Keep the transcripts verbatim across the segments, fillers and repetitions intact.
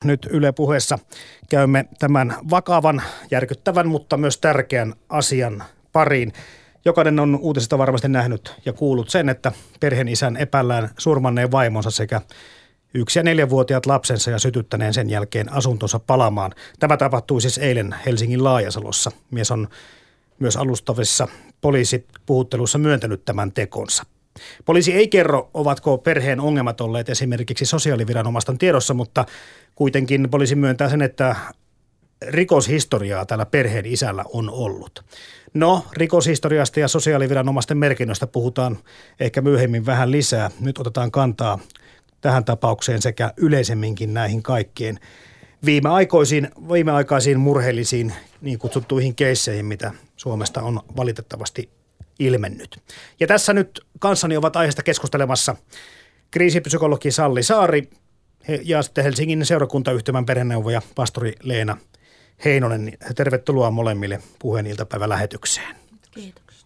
Nyt Yle Puheessa käymme tämän vakavan, järkyttävän, mutta myös tärkeän asian pariin. Jokainen on uutisista varmasti nähnyt ja kuullut sen, että perheenisän epäillään surmanneen vaimonsa sekä yksi- ja neljävuotiaat lapsensa ja sytyttäneen sen jälkeen asuntonsa palamaan. Tämä tapahtui siis eilen Helsingin Laajasalossa. Mies on myös alustavissa poliisipuhuttelussa myöntänyt tämän tekonsa. Poliisi ei kerro, ovatko perheen ongelmat olleet esimerkiksi sosiaaliviranomaisten tiedossa, mutta kuitenkin poliisi myöntää sen, että rikoshistoriaa tällä perheen isällä on ollut. No, rikoshistoriasta ja sosiaaliviranomaisten merkinnöistä puhutaan ehkä myöhemmin vähän lisää. Nyt otetaan kantaa tähän tapaukseen sekä yleisemminkin näihin kaikkien viimeaikoisiin, viimeaikaisiin murheellisiin niin kutsuttuihin keisseihin, mitä Suomesta on valitettavasti ilmennyt. Ja tässä nyt kanssani ovat aiheesta keskustelemassa kriisipsykologi Salli Saari ja sitten Helsingin seurakuntayhtymän perheneuvoja pastori Leena Heinonen. Tervetuloa molemmille Puheen iltapäivälähetykseen. Kiitoksia.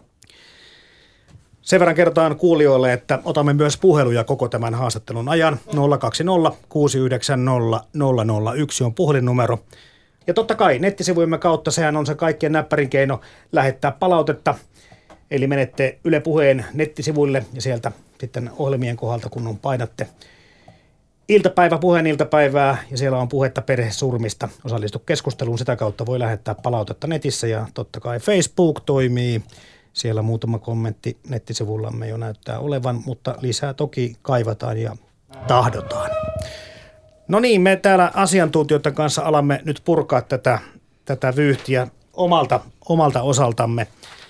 Sen verran kertaan kuulijoille, että otamme myös puheluja koko tämän haastattelun ajan. nolla kaksi nolla kuusi yhdeksän nolla nolla nolla yksi on puhelinnumero. Ja totta kai nettisivujemme kautta sehän on se kaikkien näppärin keino lähettää palautetta. Eli menette Yle Puheen nettisivuille ja sieltä sitten ohjelmien kohdalta, kun on painatte iltapäivä, Puheen iltapäivää ja siellä on puhetta perhesurmista. Osallistu keskusteluun, sitä kautta voi lähettää palautetta netissä ja totta kai Facebook toimii. Siellä muutama kommentti nettisivullamme jo näyttää olevan, mutta lisää toki kaivataan ja tahdotaan. No niin, me täällä asiantuntijoiden kanssa alamme nyt purkaa tätä, tätä vyyhtiä omalta, omalta osaltamme.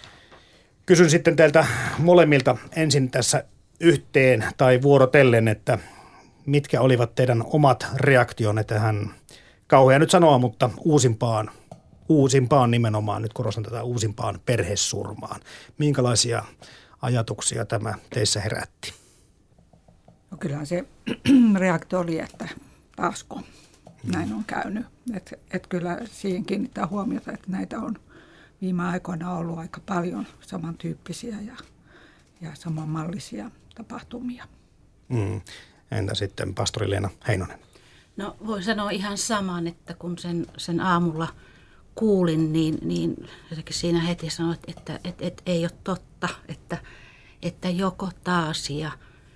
Kysyn sitten teiltä molemmilta ensin tässä yhteen tai vuorotellen, että mitkä olivat teidän omat reaktionne tähän, kauhea nyt sanoa, mutta uusimpaan, uusimpaan nimenomaan, nyt korostan tätä uusimpaan perhesurmaan. Minkälaisia ajatuksia tämä teissä herätti? No kyllähän se reaktio oli, että taasko näin on käynyt. Että et kyllä siihen kiinnittää huomiota, että näitä on viime aikoina ollut aika paljon samantyyppisiä ja, ja samanmallisia tapahtumia. Mm. Entä sitten pastori Leena Heinonen? No voi sanoa ihan saman, että kun sen, sen aamulla kuulin, niin, niin jotenkin siinä heti sanoin, että, että, että, että ei ole totta, että, että joko taas ja,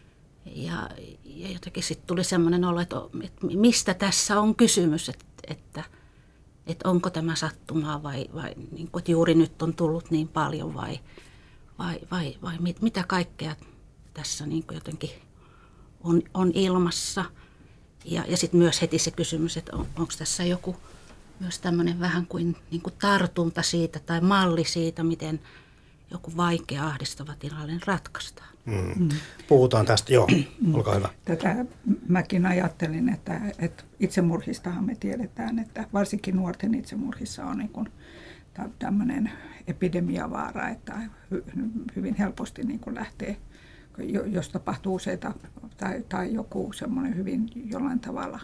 ja, ja jotenkin sitten tuli semmoinen olo, että, että mistä tässä on kysymys, että, että, että onko tämä sattumaa vai, vai niin kuin, että juuri nyt on tullut niin paljon vai, vai, vai, vai mit, mitä kaikkea tässä niin kuin jotenkin on, on ilmassa. Ja, ja sitten myös heti se kysymys, että on, onko tässä joku myös tämmöinen vähän kuin, niin kuin tartunta siitä tai malli siitä, miten joku vaikea ahdistava tilanne ratkaistaan. Mm. Mm. Puhutaan tästä, joo, olkaa hyvä. Tätä mäkin ajattelin, että, että itsemurhistahan me tiedetään, että varsinkin nuorten itsemurhissa on niin kuin tämmöinen epidemiavaara, että hyvin helposti niin kuin lähtee, jos tapahtuu useita tai, tai joku semmoinen hyvin jollain tavalla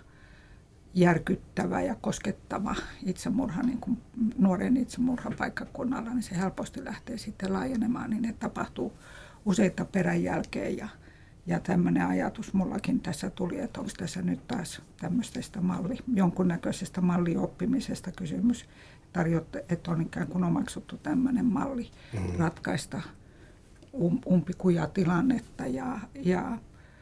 järkyttävä ja koskettava itsemurha, niin kuin nuoren itsemurhan paikkakunnalla, niin se helposti lähtee sitten laajenemaan, niin että tapahtuu useita peräjälkeen. Ja, ja tämmöinen ajatus mullakin tässä tuli, että onko tässä nyt taas tämmöisestä malli, jonkunnäköisestä mallioppimisesta kysymys, tarjotte, että on ikään kuin omaksuttu tämmöinen malli mm-hmm. ratkaista um, umpikujatilannetta ja, ja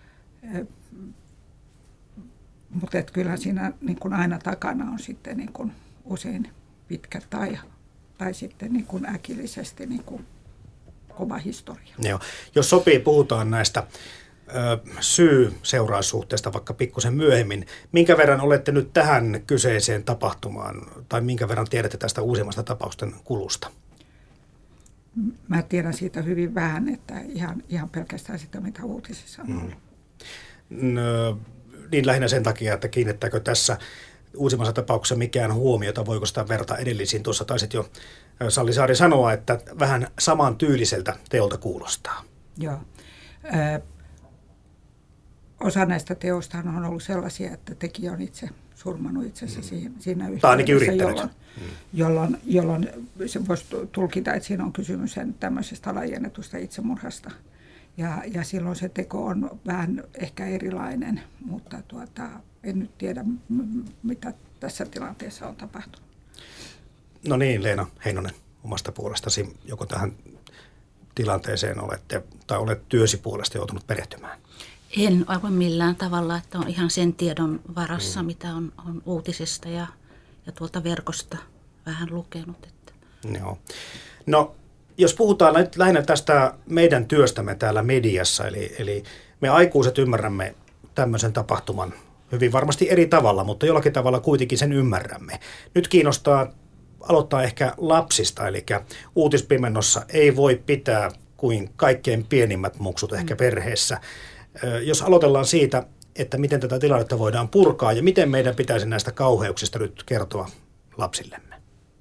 mutta kyllä siinä niin kuin aina takana on sitten niin kuin usein pitkä tai, tai sitten niin kuin äkillisesti niin kuin kova historia. Joo. Jos sopii, puhutaan näistä ö, syy-seuraussuhteista vaikka pikkusen myöhemmin. Minkä verran olette nyt tähän kyseiseen tapahtumaan tai minkä verran tiedätte tästä uusimmasta tapausten kulusta? Mä tiedän siitä hyvin vähän, että ihan, ihan pelkästään sitä, mitä uutisissa on ollut. Mm. No, niin lähinnä sen takia, että kiinnittääkö tässä uusimmassa tapauksessa mikään huomiota, voiko sitä verta edellisiin. Tuossa taisit jo Salli Saari sanoa, että vähän samantyyliseltä teolta kuulostaa. Joo. Ö, osa näistä teoista on ollut sellaisia, että tekijä on itse surmannut itsensä mm. siinä, siinä yhteydessä, jolloin, mm. jolloin, jolloin se voisi tulkita, että siinä on kysymys tämmöisestä laajennetusta itsemurhasta. Ja, ja silloin se teko on vähän ehkä erilainen, mutta tuota, en nyt tiedä, mitä tässä tilanteessa on tapahtunut. No niin, Leena Heinonen, omasta puolestasi, joko tähän tilanteeseen olette, tai olet työsi puolesta joutunut perehtymään? En aivan millään tavalla, että on ihan sen tiedon varassa, mm. mitä on, on uutisista ja, ja tuolta verkosta vähän lukenut. Että. Joo. No, jos puhutaan nyt lähinnä tästä meidän työstämme täällä mediassa, eli, eli me aikuiset ymmärrämme tämmöisen tapahtuman hyvin varmasti eri tavalla, mutta jollakin tavalla kuitenkin sen ymmärrämme. Nyt kiinnostaa aloittaa ehkä lapsista, eli uutispimennossa ei voi pitää kuin kaikkein pienimmät muksut ehkä mm. perheessä. Jos aloitellaan siitä, että miten tätä tilannetta voidaan purkaa ja miten meidän pitäisi näistä kauheuksista nyt kertoa lapsillemme.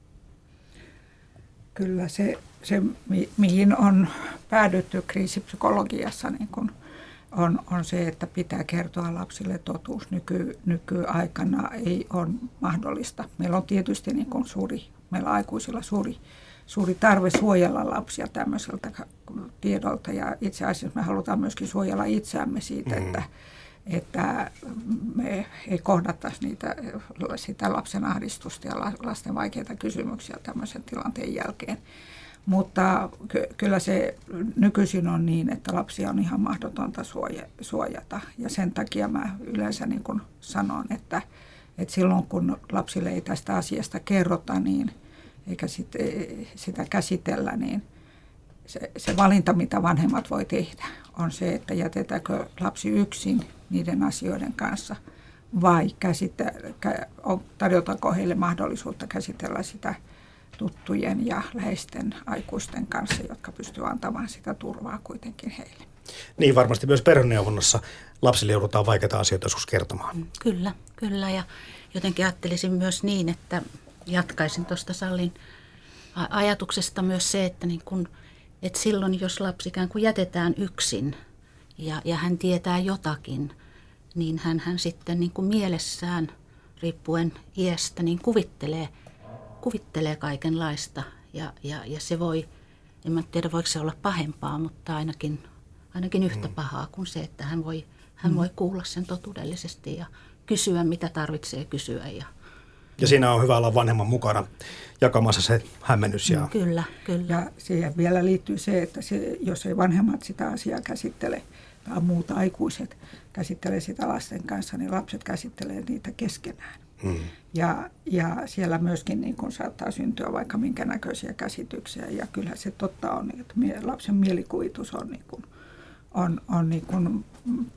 Kyllä se, se mi, mihin on päädytty kriisipsykologiassa, niin kun on, on se, että pitää kertoa lapsille totuus. Nyky, nykyaikana ei ole mahdollista. Meillä on tietysti niin kun suuri, meillä aikuisilla suuri, suuri tarve suojella lapsia tämmöiseltä tiedolta. Ja itse asiassa me halutaan myöskin suojella itseämme siitä, mm. että, että me ei kohdattaisi niitä, sitä lapsen ahdistusta ja lasten vaikeita kysymyksiä tämmöisen tilanteen jälkeen. Mutta ky- kyllä se nykyisin on niin, että lapsia on ihan mahdotonta suoja- suojata. Ja sen takia mä yleensä niin kun sanon, että, että silloin kun lapsille ei tästä asiasta kerrota, niin eikä sit, sitä käsitellä, niin se, se valinta, mitä vanhemmat voi tehdä, on se, että jätetäänkö lapsi yksin niiden asioiden kanssa vai käsite, tarjotaanko heille mahdollisuutta käsitellä sitä tuttujen ja läheisten aikuisten kanssa, jotka pystyvät antamaan sitä turvaa kuitenkin heille. Niin, varmasti myös perheneuvonnassa lapsille joudutaan vaikeita asioita joskus kertomaan. Kyllä, kyllä. Ja jotenkin ajattelisin myös niin, että jatkaisin tuosta Sallin ajatuksesta myös se, että, niin kun, että silloin jos lapsi ikään kuin jätetään yksin ja, ja hän tietää jotakin, niin hän, hän sitten niin kuin mielessään, riippuen iästä, niin kuvittelee, kuvittelee kaikenlaista. Ja, ja, ja se voi, en mä tiedä voiko se olla pahempaa, mutta ainakin, ainakin yhtä pahaa kuin se, että hän voi, hän mm. voi kuulla sen totuudellisesti ja kysyä, mitä tarvitsee kysyä. Ja, ja siinä on hyvä olla vanhemman mukana jakamassa se hämmennys. Ja... Kyllä, kyllä. Ja siihen vielä liittyy se, että se, jos ei vanhemmat sitä asiaa käsittele tai muut aikuiset käsittelee sitä lasten kanssa, niin lapset käsittelee niitä keskenään. Hmm. Ja, ja siellä myöskin niin kun saattaa syntyä vaikka minkä näköisiä käsityksiä. Ja kyllähän se totta on, että lapsen mielikuvitus on, niin kun, on, on niin kun,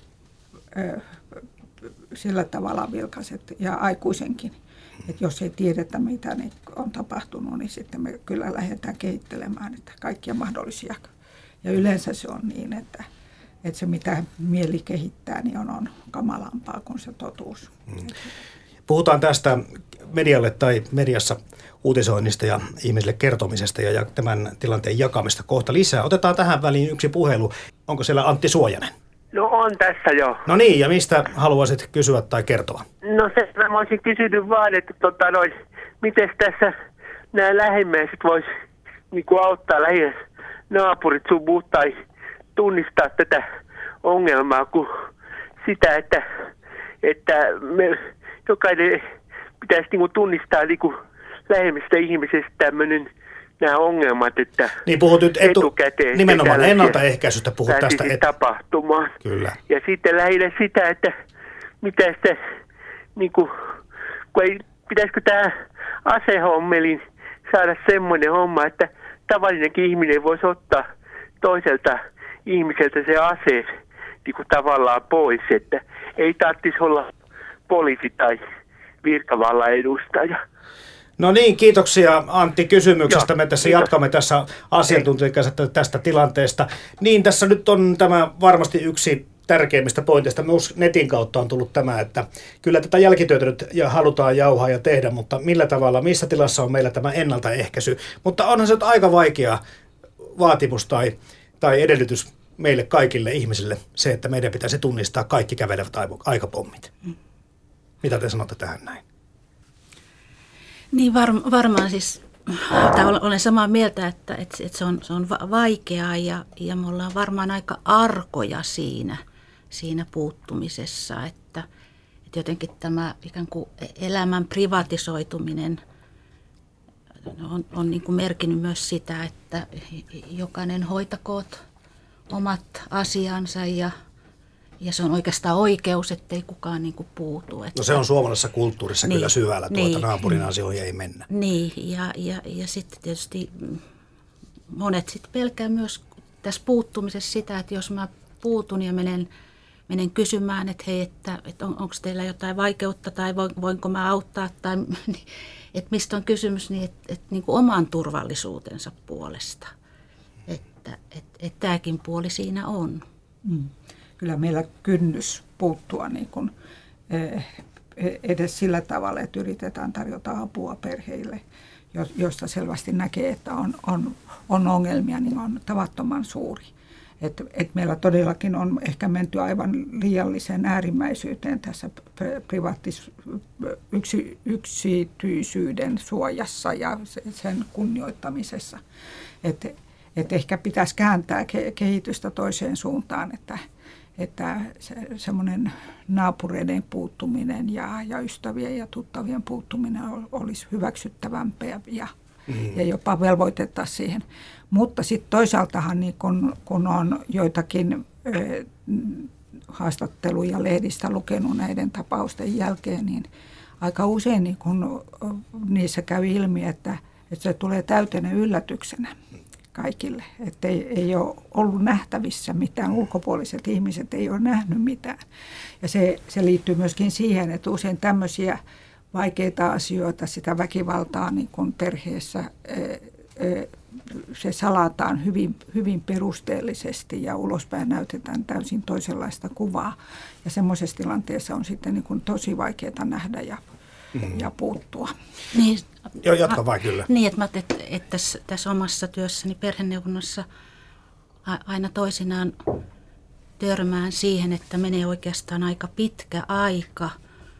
ö, sillä tavalla vilkaiset ja aikuisenkin. Että jos ei tiedetä, mitä niin on tapahtunut, niin sitten me kyllä lähdetään kehittelemään että kaikkia mahdollisia. Ja yleensä se on niin, että, että se mitä mieli kehittää, niin on, on kamalampaa kuin se totuus. Hmm. Puhutaan tästä medialle tai mediassa uutisoinnista ja ihmisille kertomisesta ja tämän tilanteen jakamista kohta lisää. Otetaan tähän väliin yksi puhelu. Onko siellä Antti Suojanen? No on tässä jo. No niin, ja mistä haluaisit kysyä tai kertoa? No se, mä olisin kysynyt vaan, että tota noin, miten tässä nämä lähimmäiset vois niinku auttaa lähinnä naapurit sun muut tai tunnistaa tätä ongelmaa kuin sitä, että, että me jokainen pitäisi niinku tunnistaa niinku lähemmistä ihmisestä tämmöinen nämä ongelmat, että niin puhut nyt etu, etukäteen nimenomaan ennaltaehkäisystä puhut tästä et... tapahtumaan. Kyllä. Ja sitten lähinnä sitä, että mitä sitä, niin kuin, kun ei, pitäisikö tämä asehommelin saada semmoinen homma, että tavallinenkin ihminen voisi ottaa toiselta ihmiseltä se ase niin kuin tavallaan pois, että ei tarvitsisi olla poliisi tai virkavallan edustaja. No niin, kiitoksia Antti kysymyksestä. Joo, Me tässä kiitos. jatkamme tässä asiantuntijan kanssa tästä tilanteesta. Niin, tässä nyt on tämä varmasti yksi tärkeimmistä pointeista. Myös netin kautta on tullut tämä, että kyllä tätä jälkityötä nyt ja halutaan jauhaa ja tehdä, mutta millä tavalla, missä tilassa on meillä tämä ennaltaehkäisy. Mutta onhan se nyt aika vaikea vaatimus tai, tai edellytys meille kaikille ihmisille se, että meidän pitäisi tunnistaa kaikki kävelevät aikapommit. Mitä te sanotte tähän näin? Niin var, varmaan siis olen samaa mieltä, että, että, että se on, se on vaikeaa ja, ja me ollaan varmaan aika arkoja siinä, siinä puuttumisessa, että, että jotenkin tämä ikään kuin elämän privatisoituminen on, on niin kuin merkinnyt myös sitä, että jokainen hoitakoot omat asiansa ja Ja se on oikeastaan oikeus, ettei kukaan niin kuin puutu. Että, no se on suomalaisessa kulttuurissa niin, kyllä syvällä, tuota niin, naapurin asioihin ei mennä. Niin, ja, ja, ja sitten tietysti monet sitten pelkää myös tässä puuttumisessa sitä, että jos mä puutun ja menen, menen kysymään, että hei, että, että on, onko teillä jotain vaikeutta tai voinko mä auttaa, tai että mistä on kysymys, niin että, että niin kuin oman turvallisuutensa puolesta. Että että, että tämäkin puoli siinä on. Mm. Kyllä meillä kynnys puuttua niin kuin, edes sillä tavalla, että yritetään tarjota apua perheille, josta selvästi näkee, että on, on, on ongelmia, niin on tavattoman suuri. Et, et meillä todellakin on ehkä menty aivan liialliseen äärimmäisyyteen tässä privaatis, yksi, yksityisyyden suojassa ja sen kunnioittamisessa. Et, et ehkä pitäisi kääntää kehitystä toiseen suuntaan, että että se, semmoinen naapureiden puuttuminen ja, ja ystävien ja tuttavien puuttuminen olisi hyväksyttävämpää ja, mm. ja jopa velvoitettaisiin siihen. Mutta sitten toisaaltahan niin kun, kun on joitakin ö, haastatteluja lehdistä lukenut näiden tapausten jälkeen, niin aika usein niin kun niissä käy ilmi, että, että se tulee täytenä yllätyksenä kaikille, että ei, ei ole ollut nähtävissä mitään, ulkopuoliset ihmiset ei ole nähnyt mitään. Ja se, se liittyy myöskin siihen, että usein tämmöisiä vaikeita asioita, sitä väkivaltaa niin kuin perheessä, se salataan hyvin, hyvin perusteellisesti ja ulospäin näytetään täysin toisenlaista kuvaa. Ja semmoisessa tilanteessa on sitten niin kuin tosi vaikeaa nähdä ja, mm-hmm. ja puuttua. Niin. Joo, jatka vaan kyllä. Niin, että, että, että, että tässä, tässä omassa työssäni perheneuvonnassa aina toisinaan törmään siihen, että menee oikeastaan aika pitkä aika,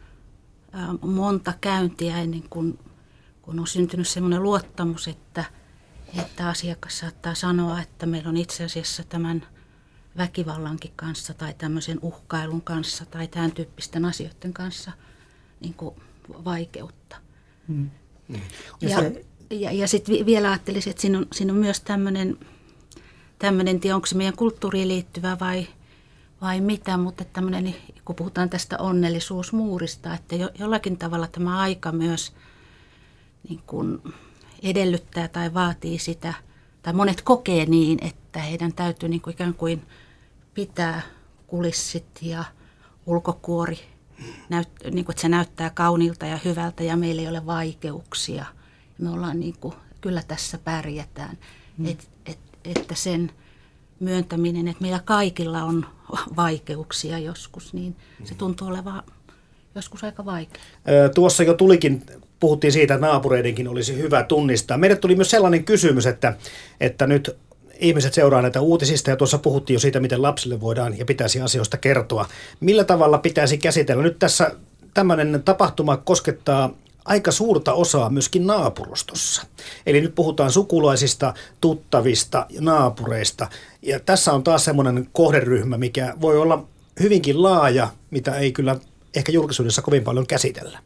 monta käyntiä ennen kuin kun on syntynyt sellainen luottamus, että, että asiakas saattaa sanoa, että meillä on itse asiassa tämän väkivallankin kanssa tai tämmöisen uhkailun kanssa tai tämän tyyppisten asioiden kanssa niin kuin vaikeutta. Hmm. Ja, ja, ja sitten vielä ajattelisin, että siinä on, siinä on myös tämmöinen, tämmöinen tiedä, onko se meidän kulttuuriin liittyvä vai, vai mitä, mutta tämmöinen, kun puhutaan tästä onnellisuusmuurista, että jo, jollakin tavalla tämä aika myös niin kuin edellyttää tai vaatii sitä, tai monet kokee niin, että heidän täytyy niin kuin ikään kuin pitää kulissit ja ulkokuori, näyt, niin kuin, että se näyttää kauniilta ja hyvältä ja meillä ei ole vaikeuksia. Me ollaan niin kuin, kyllä tässä pärjätään, mm. et, et, että sen myöntäminen, että meillä kaikilla on vaikeuksia joskus, niin se tuntuu olevan joskus aika vaikea. Tuossa jo tulikin, puhuttiin siitä, että naapureidenkin olisi hyvä tunnistaa. Meille tuli myös sellainen kysymys, että, että nyt ihmiset seuraa näitä uutisista ja tuossa puhuttiin jo siitä, miten lapsille voidaan ja pitäisi asioista kertoa. Millä tavalla pitäisi käsitellä? Nyt tässä tämmöinen tapahtuma koskettaa aika suurta osaa myöskin naapurustossa. Eli nyt puhutaan sukulaisista, tuttavista, naapureista. Ja tässä on taas semmoinen kohderyhmä, mikä voi olla hyvinkin laaja, mitä ei kyllä ehkä julkisuudessa kovin paljon käsitellä.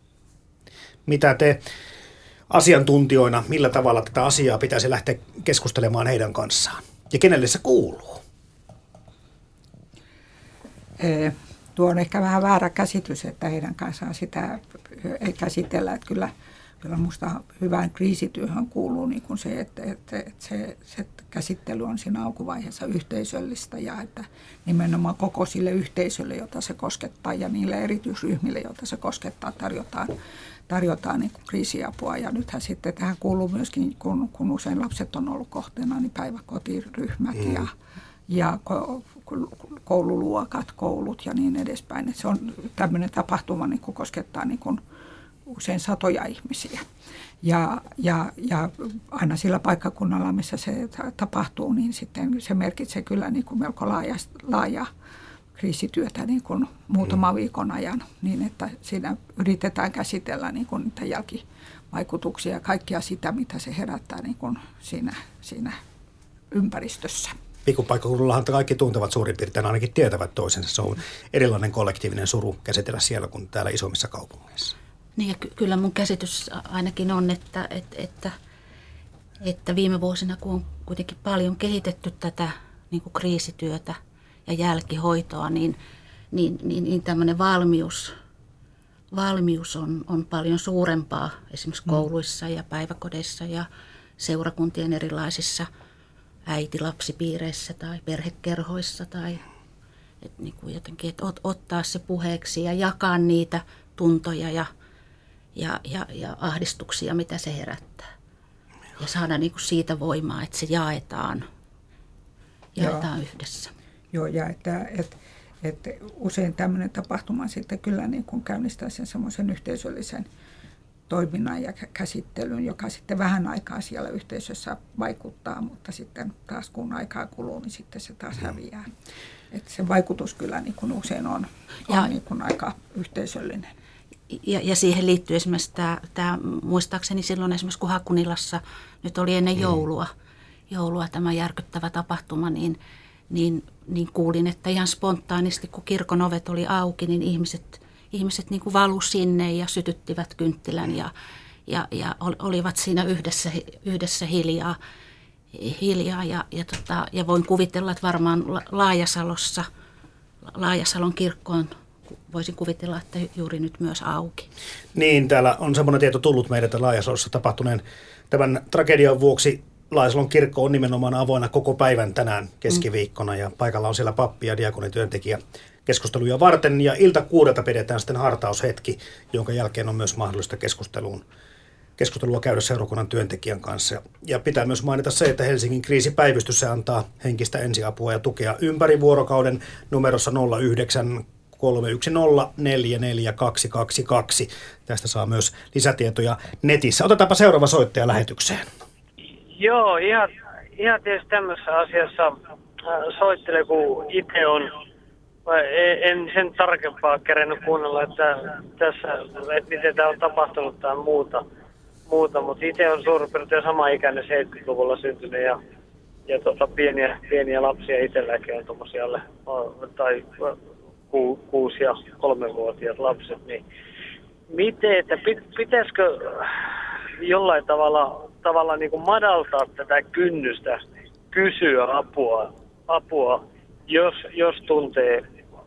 Mitä te asiantuntijoina, millä tavalla tätä asiaa pitäisi lähteä keskustelemaan heidän kanssaan? Ja kenelle se kuuluu? E, tuo on ehkä vähän väärä käsitys, että heidän kanssaan sitä ei käsitellä. Että kyllä, kyllä minusta hyvään kriisityöhön kuuluu niin kuin se, että, että, että se, se käsittely on siinä alkuvaiheessa yhteisöllistä ja että nimenomaan koko sille yhteisölle, jota se koskettaa ja niille erityisryhmille, joita se koskettaa, tarjotaan tarjotaan niin kuin kriisiapua. Ja nythän sitten tähän kuuluu myöskin, kun, kun usein lapset on ollut kohteena, niin päiväkotiryhmät mm. ja, ja koululuokat, koulut ja niin edespäin. Että se on tämmöinen tapahtuma, niin kuin koskettaa niin kuin usein satoja ihmisiä. Ja, ja, ja aina sillä paikkakunnalla, missä se tapahtuu, niin sitten se merkitsee kyllä niin kuin melko laaja, laaja kriisityötä niin kuin muutaman viikon ajan, niin että siinä yritetään käsitellä niin kuin niitä jälkivaikutuksia ja kaikkia sitä, mitä se herättää niin kuin siinä, siinä ympäristössä. Pikkupaikkakunnallahan kaikki tuntevat suurin piirtein, ainakin tietävät toisensa. Se on erilainen kollektiivinen suru käsitellä siellä kuin täällä isommissa kaupungeissa. Niin ja ky- kyllä mun käsitys ainakin on, että, että, että, että viime vuosina, kun on kuitenkin paljon kehitetty tätä niin kuin kriisityötä ja jälkihoitoa, niin, niin, niin, niin tämmöinen valmius, valmius on, on paljon suurempaa esimerkiksi kouluissa ja päiväkodeissa ja seurakuntien erilaisissa äiti-lapsipiireissä tai perhekerhoissa tai et niin kuin jotenkin, että ot, ottaa se puheeksi ja jakaa niitä tuntoja ja, ja, ja, ja ahdistuksia, mitä se herättää. Ja saada niin kuin siitä voimaa, että se jaetaan, jaetaan Joo. yhdessä. Joo, ja että, että, että usein tämmöinen tapahtuma sitten kyllä niin kuin käynnistää sen semmoisen yhteisöllisen toiminnan ja käsittelyn, joka sitten vähän aikaa siellä yhteisössä vaikuttaa, mutta sitten taas kun aikaa kuluu, niin sitten se taas häviää. Että se vaikutus kyllä niin kuin usein on, on niin kuin aika yhteisöllinen. Ja, ja siihen liittyy esimerkiksi tämä, tämä, muistaakseni silloin esimerkiksi kun Hakunilassa nyt oli ennen joulua, joulua tämä järkyttävä tapahtuma, niin, niin, niin kuulin, että ihan spontaanisti kun kirkon ovet oli auki, niin ihmiset, ihmiset niin kuin valu sinne ja sytyttivät kynttilän ja, ja, ja olivat siinä yhdessä, yhdessä hiljaa. hiljaa ja, ja, tota, ja voin kuvitella, että varmaan Laajasalossa, Laajasalon kirkkoon voisin kuvitella, että juuri nyt myös auki. Niin, täällä on semmoinen tieto tullut meidän, että Laajasalossa tapahtuneen tämän tragedian vuoksi Laajasalon kirkko on nimenomaan avoinna koko päivän tänään keskiviikkona ja paikalla on siellä pappi ja diakonityöntekijä keskusteluja varten ja ilta kuudelta pidetään sitten hartaushetki, jonka jälkeen on myös mahdollista keskusteluun. Keskustelua käydä seurakunnan työntekijän kanssa. Ja pitää myös mainita se, että Helsingin kriisipäivystys se antaa henkistä ensiapua ja tukea ympäri vuorokauden numerossa nolla yhdeksän kolme yksi nolla neljä neljä kaksi kaksi kaksi. Tästä saa myös lisätietoja netissä. Otetaanpa seuraava soittaja lähetykseen. Joo, ihan, ihan tietysti tämmöisessä asiassa soittele, kun itse on, en sen tarkempaa kerennyt kuunnella, että tässä, että miten tämä on tapahtunut tai muuta. muuta, mutta itse on suurin piirtein sama ikäinen seitsemänkymmentäluvulla syntynyt ja, ja tota, pieniä, pieniä lapsia itselläkin on tuommoisia alle, tai ku, kuusi- ja kolmevuotiaat lapset, niin miten, että pit, pitäisikö jollain tavalla, tavalla niin kuin madaltaa tätä kynnystä kysyä apua, apua jos, jos tuntee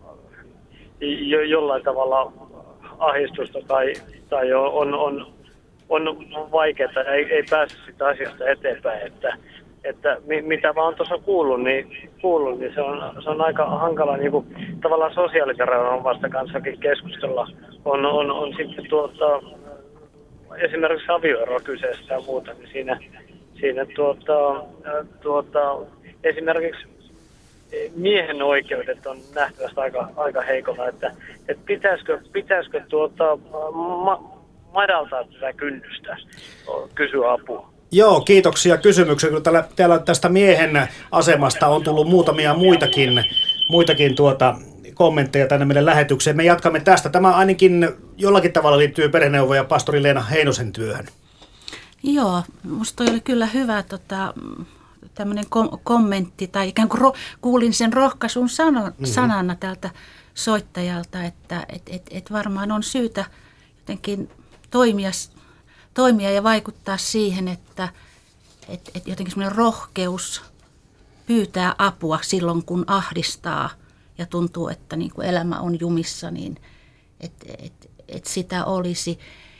jo, jollain tavalla ahdistusta tai, tai on, on on vaikeaa, ei, ei pääse sitä asiasta eteenpäin, että, että mitä mä oon tuossa kuullut, niin, kuullut, niin se, on, se on aika hankala niin kuin, tavallaan sosiaalisen rauhan kanssakin keskustella. On, on, on sitten tuota, esimerkiksi avioero kyseessä ja muuta, niin siinä, siinä tuota, tuota, esimerkiksi miehen oikeudet on nähtävästi aika, aika heikolla, että, että pitäisikö, pitäisikö tuota, ma, madaltaa tätä kynnystä, kysyä apua. Joo, kiitoksia kysymyksiä. Täällä, täällä tästä miehen asemasta on tullut muutamia muitakin, muitakin tuota, kommentteja tänne meidän lähetykseen. Me jatkamme tästä. Tämä ainakin jollakin tavalla liittyy perheneuvoja pastori Leena Heinosen työhön. Joo, musta oli kyllä hyvä tota, tämmöinen kom- kommentti, tai ikään kuin ro- kuulin sen rohkaisun sana- mm-hmm. sanana tältä soittajalta, että et, et, et varmaan on syytä jotenkin Toimia, toimia ja vaikuttaa siihen, että et, et jotenkin semmoinen rohkeus pyytää apua silloin, kun ahdistaa ja tuntuu, että niin kuin elämä on jumissa, niin että et, et sitä olisi.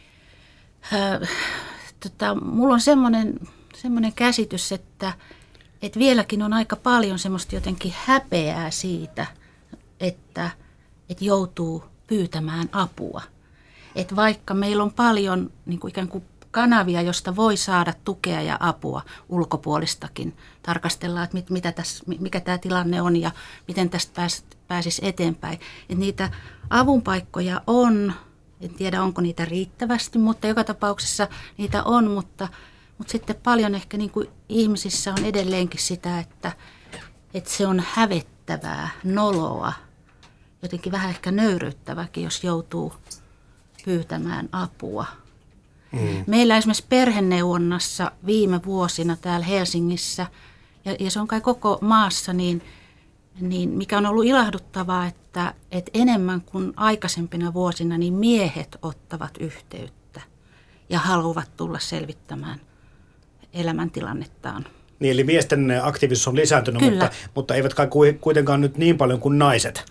Äh, tota, mulla on semmoinen, semmoinen käsitys, että et vieläkin on aika paljon semmoista jotenkin häpeää siitä, että et joutuu pyytämään apua. Että vaikka meillä on paljon niin kuin ikään kuin kanavia, josta voi saada tukea ja apua ulkopuolistakin, tarkastellaan, että mit, mitä tässä, mikä tämä tilanne on ja miten tästä pääs, pääsisi eteenpäin. Että niitä avunpaikkoja on, en tiedä onko niitä riittävästi, mutta joka tapauksessa niitä on, mutta, mutta sitten paljon ehkä niin kuin ihmisissä on edelleenkin sitä, että, että se on hävettävää, noloa jotenkin vähän ehkä nöyryyttäväkin, jos joutuu pyytämään apua. Mm. Meillä esimerkiksi perheneuvonnassa viime vuosina täällä Helsingissä, ja, ja se on kai koko maassa, niin, niin mikä on ollut ilahduttavaa, että, että enemmän kuin aikaisempina vuosina, niin miehet ottavat yhteyttä ja haluavat tulla selvittämään elämäntilannettaan. Niin, eli miesten aktiivisuus on lisääntynyt, mutta, mutta eivät kai kuitenkaan nyt niin paljon kuin naiset.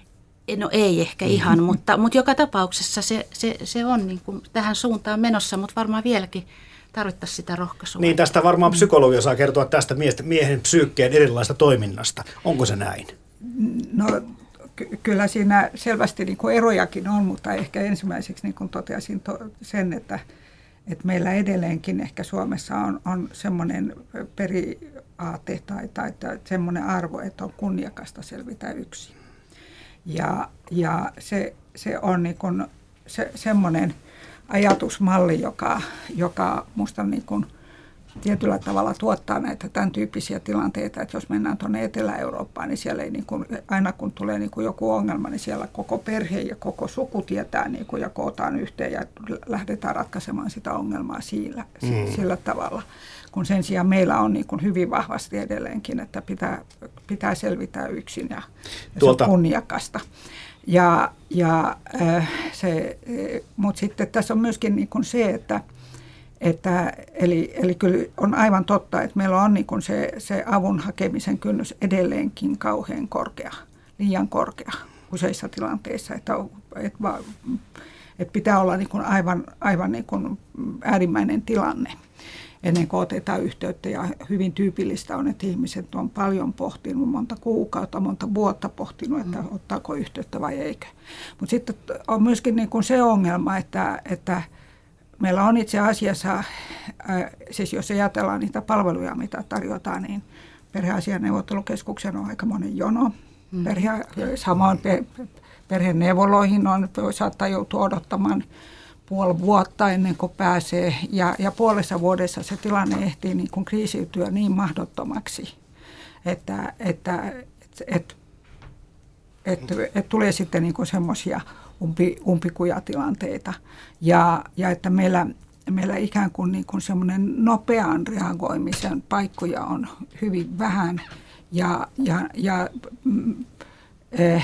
No ei ehkä ihan, mutta, mutta joka tapauksessa se, se, se on niin kuin tähän suuntaan menossa, mutta varmaan vieläkin tarvittaisiin sitä rohkaisua. Niin, tästä varmaan psykologia saa kertoa tästä miehen psyykkeen erilaista toiminnasta. Onko se näin? No ky- kyllä siinä selvästi niin kuin erojakin on, mutta ehkä ensimmäiseksi niin kuin toteaisin to- sen, että, että meillä edelleenkin ehkä Suomessa on, on semmoinen periaate tai, tai, tai semmoinen arvo, että on kunniakasta selvitä yksin. Ja, ja se, se on niin kuin se, semmoinen ajatusmalli, joka, joka musta niin kuin tietyllä tavalla tuottaa näitä tämän tyyppisiä tilanteita, että jos mennään tuonne Etelä-Eurooppaan, niin siellä ei niin kuin, aina kun tulee niin kuin joku ongelma, niin siellä koko perhe ja koko suku tietää niin kuin, ja kootaan yhteen ja lähdetään ratkaisemaan sitä ongelmaa sillä, mm. sillä tavalla. Kun sen sijaan meillä on niin kuin hyvin vahvasti edelleenkin, että pitää, pitää selvitä yksin ja, ja se on kunniakasta. Ja, ja, äh, se, mutta sitten tässä on myöskin niin kuin se, että, että eli, eli kyllä on aivan totta, että meillä on niin kuin se, se avun hakemisen kynnys edelleenkin kauhean korkea, liian korkea useissa tilanteissa, että, että, että pitää olla niin kuin aivan, aivan niin kuin äärimmäinen tilanne ennen kuin otetaan yhteyttä, ja hyvin tyypillistä on, että ihmiset on paljon pohtinut, monta kuukautta, monta vuotta pohtinut, että ottaako yhteyttä vai eikö. Mutta sitten on myöskin niin kuin se ongelma, että, että meillä on itse asiassa, äh, siis jos ajatellaan niitä palveluja, mitä tarjotaan, niin perheasianeuvottelukeskuksen on aika monen jono. Mm. Perhe, samoin pe, perheneuvoloihin on, saattaa joutua odottamaan puoli vuotta ennen kuin pääsee, ja, ja puolessa vuodessa se tilanne ehtii niin kuin kriisiytyä niin mahdottomaksi, että, että et, et, et, et tulee sitten niin kuin semmoisia umpi, umpikujatilanteita, ja, ja että meillä, meillä ikään kuin, niin kuin semmoinen nopean reagoimisen paikkoja on hyvin vähän, ja, ja, ja mm, eh,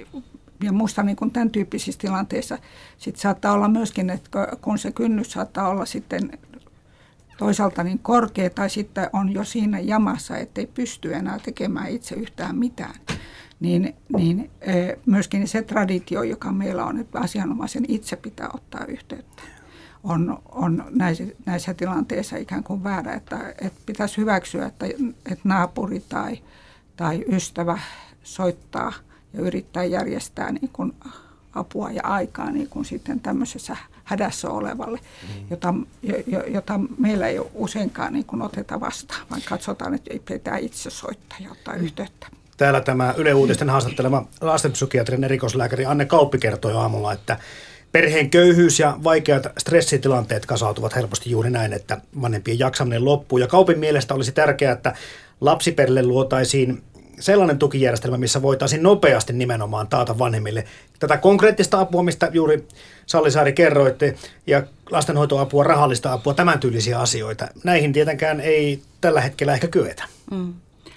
Ja minusta niin tämän tyyppisissä tilanteissa sit saattaa olla myöskin, että kun se kynnys saattaa olla sitten toisaalta niin korkea tai sitten on jo siinä jamassa, ettei pysty enää tekemään itse yhtään mitään, niin, niin myöskin se traditio, joka meillä on, että asianomaisen itse pitää ottaa yhteyttä, on, on näissä, näissä tilanteissa ikään kuin väärä, että, että pitäisi hyväksyä, että, että naapuri tai, tai ystävä soittaa ja yrittää järjestää niin kuin apua ja aikaa niin kuin sitten tämmöisessä hädässä olevalle, mm. jota, jota meillä ei useinkaan niin kuin oteta vastaan, vaan katsotaan, että ei pitää itse soittaa ja ottaa mm. yhteyttä. Täällä tämä Yle Uutisten haastattelema lastenpsykiatrin erikoislääkäri Anne Kauppi kertoi aamulla, että perheen köyhyys ja vaikeat stressitilanteet kasautuvat helposti juuri näin, että vanhempien jaksaminen loppuu. Ja Kaupin mielestä olisi tärkeää, että lapsiperheille luotaisiin sellainen tukijärjestelmä, missä voitaisiin nopeasti nimenomaan taata vanhemmille tätä konkreettista apua, mistä juuri Sallisaari kerroitte, ja lastenhoitoapua, rahallista apua, tämän tyylisiä asioita. Näihin tietenkään ei tällä hetkellä ehkä kyetä. Mm.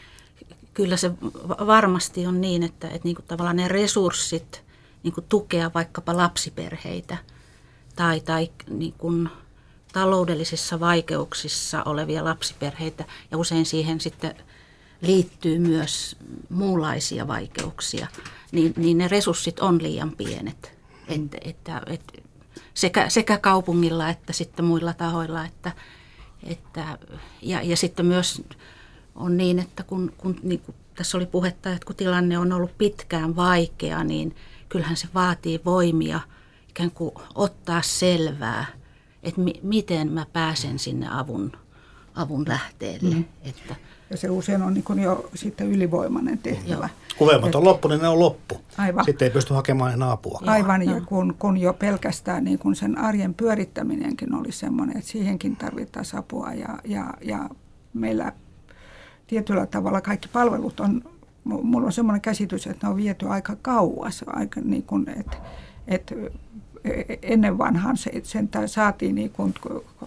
Kyllä se varmasti on niin, että, että niin kuin tavallaan ne resurssit niin kuin tukea vaikkapa lapsiperheitä tai, tai niin kuin taloudellisissa vaikeuksissa olevia lapsiperheitä, ja usein siihen sitten liittyy myös muunlaisia vaikeuksia, niin, niin ne resurssit on liian pienet. Että, että, että sekä, sekä kaupungilla että sitten muilla tahoilla. Että, että, ja, ja sitten myös on niin, että kun, kun niin kuin tässä oli puhetta, että kun tilanne on ollut pitkään vaikea, niin kyllähän se vaatii voimia ikään kuin ottaa selvää, että mi, miten mä pääsen sinne avun, avun lähteelle. Mm. Että, ja se usein on niin jo sitten ylivoimainen tehtävä. Kun velmat on loppu, niin ne on loppu. Aivan. Sitten ei pysty hakemaan enää apua. Aivan, ja kun, kun jo pelkästään niin kun sen arjen pyörittäminenkin oli semmoinen, että siihenkin tarvittaisiin apua. Ja, ja, ja meillä tietyllä tavalla kaikki palvelut on mulla on semmoinen käsitys, että ne on viety aika kauas, aika niin kuin, että, että ennen vanhaan se, sen saatiin niin kuin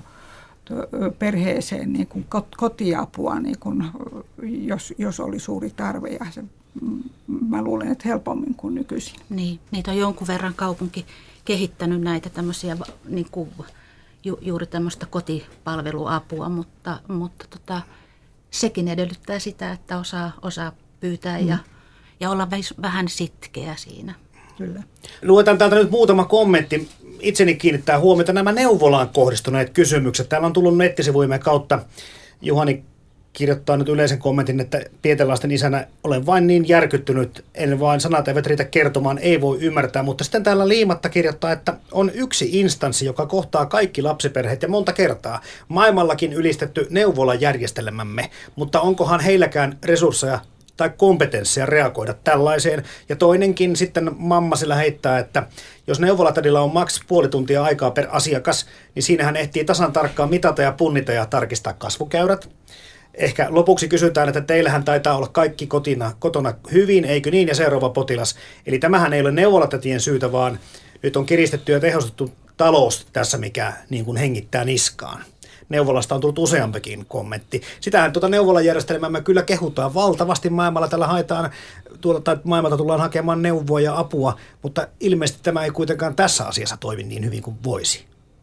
perheeseen niin kuin kotiapua, niin kuin, jos, jos oli suuri tarve, ja se, mä luulen, että helpommin kuin nykyisin. Niin, niitä on jonkun verran kaupunki kehittänyt näitä tämmöisiä niin kuin, ju, juuri tämmöistä kotipalveluapua, mutta, mutta tota, sekin edellyttää sitä, että osaa, osaa pyytää mm. ja, ja olla vähän sitkeä siinä. Kyllä. Luetaan täältä nyt muutama kommentti. Itseni kiinnittää huomiota nämä neuvolaan kohdistuneet kysymykset. Täällä on tullut nettisivuimme kautta. Juhani kirjoittaa nyt yleisen kommentin, että pienten lasten isänä olen vain niin järkyttynyt, en vain sanat eivät riitä kertomaan, ei voi ymmärtää. Mutta sitten täällä Liimatta kirjoittaa, että on yksi instanssi, joka kohtaa kaikki lapsiperheet ja monta kertaa. Maailmallakin ylistetty neuvolajärjestelmämme, mutta onkohan heilläkään resursseja tai kompetenssia reagoida tällaiseen. Ja toinenkin sitten mamma sillä heittää, että jos neuvolatädillä on maks puoli tuntia aikaa per asiakas, niin siinähän ehtii tasan tarkkaan mitata ja punnita ja tarkistaa kasvukäyrät. Ehkä lopuksi kysytään, että teillähän taitaa olla kaikki kotina, kotona hyvin, eikö niin, ja seuraava potilas. Eli tämähän ei ole neuvolatätien syytä, vaan nyt on kiristetty ja tehostettu talous tässä, mikä niin kuin hengittää niskaan. Neuvolasta on tullut useampikin kommentti. Sitähän tuota neuvolajärjestelmää me kyllä kehutaan valtavasti maailmalla. Tällä haetaan, tuolta, tai maailmalta tullaan hakemaan neuvoa ja apua, mutta ilmeisesti tämä ei kuitenkaan tässä asiassa toimi niin hyvin kuin voisi.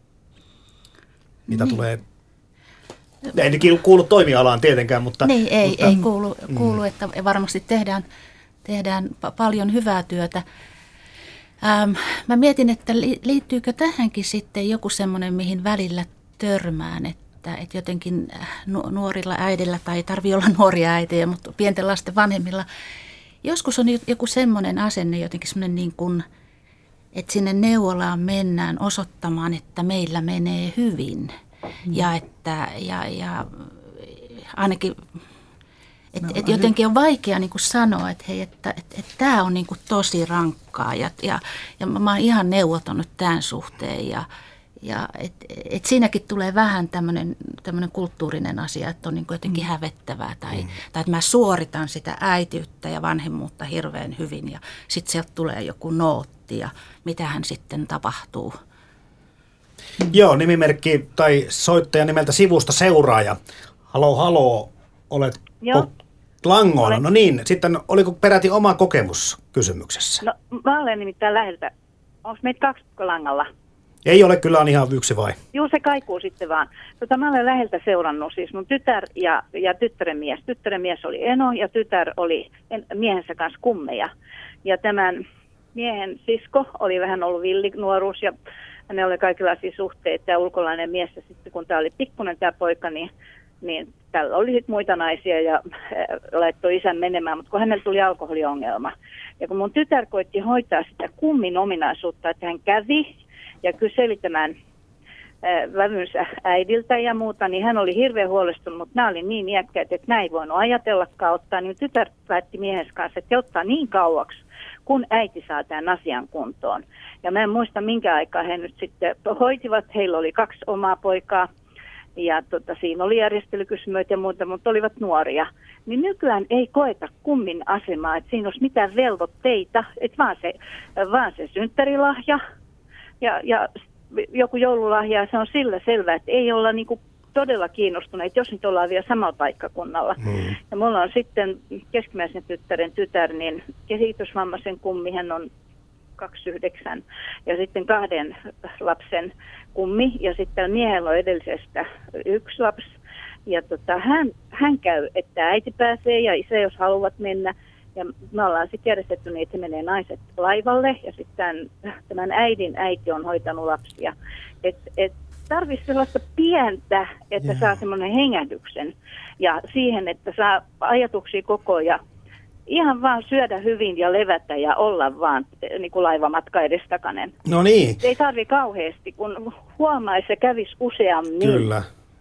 Mitä niin. tulee... Ei ne kuulu toimialaan tietenkään, mutta... Niin, ei, mutta, ei kuulu, kuulu mm. että varmasti tehdään, tehdään pa- paljon hyvää työtä. Ähm, mä mietin, että liittyykö tähänkin sitten joku semmoinen, mihin välillä törmään, että, että jotenkin nuorilla äidillä, tai ei tarvitse olla nuoria äitejä, mutta pienten lasten vanhemmilla, joskus on joku semmoinen asenne, jotenkin semmoinen niin kuin, että sinne neuvolaan mennään osoittamaan, että meillä menee hyvin. Mm. Ja että ja, ja ainakin, että no, et jotenkin on vaikea niin kuin sanoa, että hei, että et, et tämä on niin kuin tosi rankkaa ja, ja, ja mä oon ihan neuvotonut tämän suhteen ja Ja et, et siinäkin tulee vähän tämmöinen kulttuurinen asia, että on niin kuin jotenkin mm. hävettävää tai, mm. tai että mä suoritan sitä äitiyttä ja vanhemmuutta hirveän hyvin ja sitten sieltä tulee joku nootti ja mitähän sitten tapahtuu. Mm. Joo, nimimerkki tai soittaja nimeltä sivusta seuraaja. Halo, halo, olet langoilla. No niin, sitten oliko peräti oma kokemus kysymyksessä? No mä olen nimittäin läheltä. Onko meitä kaksi langalla? Ei ole, kyllä on ihan yksi vai? Joo, se kaikuu sitten vaan. Tota, mä olen läheltä seurannut siis mun tytär ja, ja tyttären mies. Tyttären mies oli eno ja tytär oli en, miehensä kanssa kummeja. Ja tämän miehen sisko oli vähän ollut villinuoruus ja hänellä oli kaikenlaisia suhteita ja ulkolainen mies. Ja sitten kun tämä oli pikkunen tämä poika, niin, niin tällä oli sitten muita naisia ja äh, laittoi isän menemään. Mutta kun hänellä tuli alkoholiongelma. Ja kun mun tytär koitti hoitaa sitä kummin ominaisuutta, että hän kävi ja kyseli tämän äh, vävynsä äidiltä ja muuta, niin hän oli hirveän huolestunut, mutta nämä oli niin iäkkäitä, että näin ei voinut ajatellakaan ottaa. Niin tytär päätti miehensä kanssa, että ottaa niin kauaksi, kun äiti saa tämän asian kuntoon. Ja mä en muista, minkä aikaa he nyt sitten hoitivat. Heillä oli kaksi omaa poikaa ja tota, siinä oli järjestelykysymyitä ja muuta, mutta olivat nuoria. Niin nykyään ei koeta kummin asemaa, että siinä olisi mitään velvoitteita, että vaan se, vaan se synttärilahja. Ja, ja joku joululahja, ja se on sillä selvää, että ei olla niinku todella kiinnostuneita, jos nyt ollaan vielä samalla paikkakunnalla. Mm. Ja mulla on sitten keskimmäisen tyttären tytär, niin kehitysvammaisen kummi, hän on kaksikymmentäyhdeksän, ja sitten kahden lapsen kummi, ja sitten miehellä on edellisestä yksi lapsi. Ja tota, hän, hän käy, että äiti pääsee ja isä, jos haluavat mennä. Ja me ollaan sitten järjestetty niin, että menee naiset laivalle ja sitten tämän äidin äiti on hoitanut lapsia. Että et tarvitsisi sellaista pientä, että yeah. saa semmoinen hengähdyksen ja siihen, että saa ajatuksia koko ja ihan vaan syödä hyvin ja levätä ja olla vaan niin kuin laivamatka edestakainen. No niin. Ei tarvitse kauheasti, kun huomaisi ja kävisi useammin. Kyllä.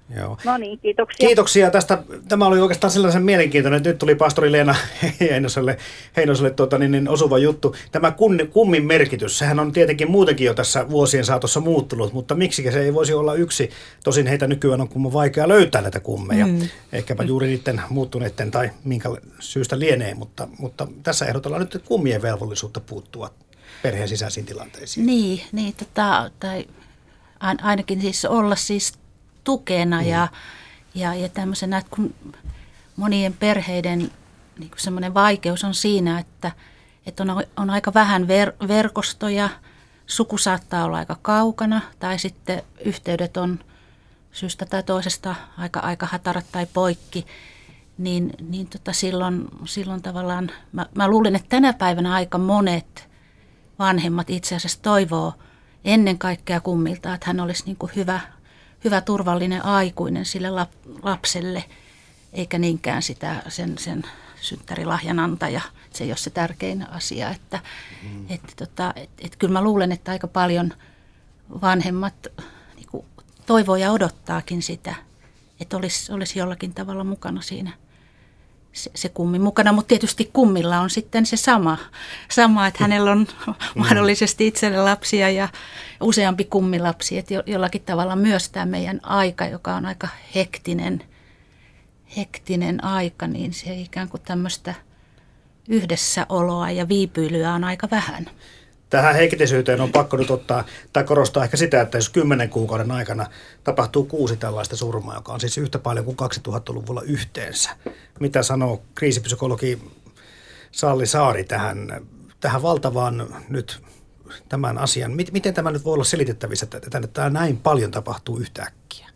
Joo. No niin, kiitoksia. Kiitoksia tästä. Tämä oli oikeastaan sellaisen mielenkiintoinen, että nyt tuli pastori Leena Heinoselle, Heinoselle tuota, niin, niin osuva juttu. Tämä kun, kummin merkitys, sehän on tietenkin muutenkin jo tässä vuosien saatossa muuttunut, mutta miksi se ei voisi olla yksi? Tosin heitä nykyään on kumman vaikea löytää näitä kummeja. Mm. Ehkäpä juuri niiden muuttuneiden tai minkä syystä lienee, mutta, mutta tässä ehdotellaan nyt kummien velvollisuutta puuttua perheen sisäisiin tilanteisiin. Niin, niin tota, tai ainakin siis olla siis tukena mm. ja, ja, ja tämmöisenä, että kun monien perheiden niin kuin semmoinen vaikeus on siinä, että, että on, on aika vähän ver, verkostoja, suku saattaa olla aika kaukana tai sitten yhteydet on syystä tai toisesta aika, aika hatarat tai poikki, niin, niin tota silloin, silloin tavallaan mä, mä luulen, että tänä päivänä aika monet vanhemmat itse asiassa toivoo ennen kaikkea kummilta, että hän olisi niin kuin hyvä, hyvä turvallinen aikuinen sille lapselle, eikä niinkään sitä sen, sen synttärilahjan antaja. Se ei ole se tärkein asia. Että, mm. että, tota, et, et kyllä mä luulen, että aika paljon vanhemmat niin kuin toivoo ja odottaakin sitä, että olisi, olisi jollakin tavalla mukana siinä. Se, se kummi mukana, mutta tietysti kummilla on sitten se sama, sama että hänellä on mahdollisesti itselle lapsia ja useampi kummilapsi, että jollakin tavalla myös tämä meidän aika, joka on aika hektinen, hektinen aika, niin se ikään kuin tämmöistä yhdessäoloa ja viipyilyä on aika vähän. Tähän hektisyyteen on pakko nyt ottaa tai korostaa ehkä sitä, että jos kymmenen kuukauden aikana tapahtuu kuusi tällaista surmaa, joka on siis yhtä paljon kuin kaksituhattaluvulla yhteensä. Mitä sanoo kriisipsykologi Salli Saari tähän, tähän valtavaan nyt tämän asian? Miten tämä nyt voi olla selitettävissä, että tämä näin paljon tapahtuu yhtäkkiä?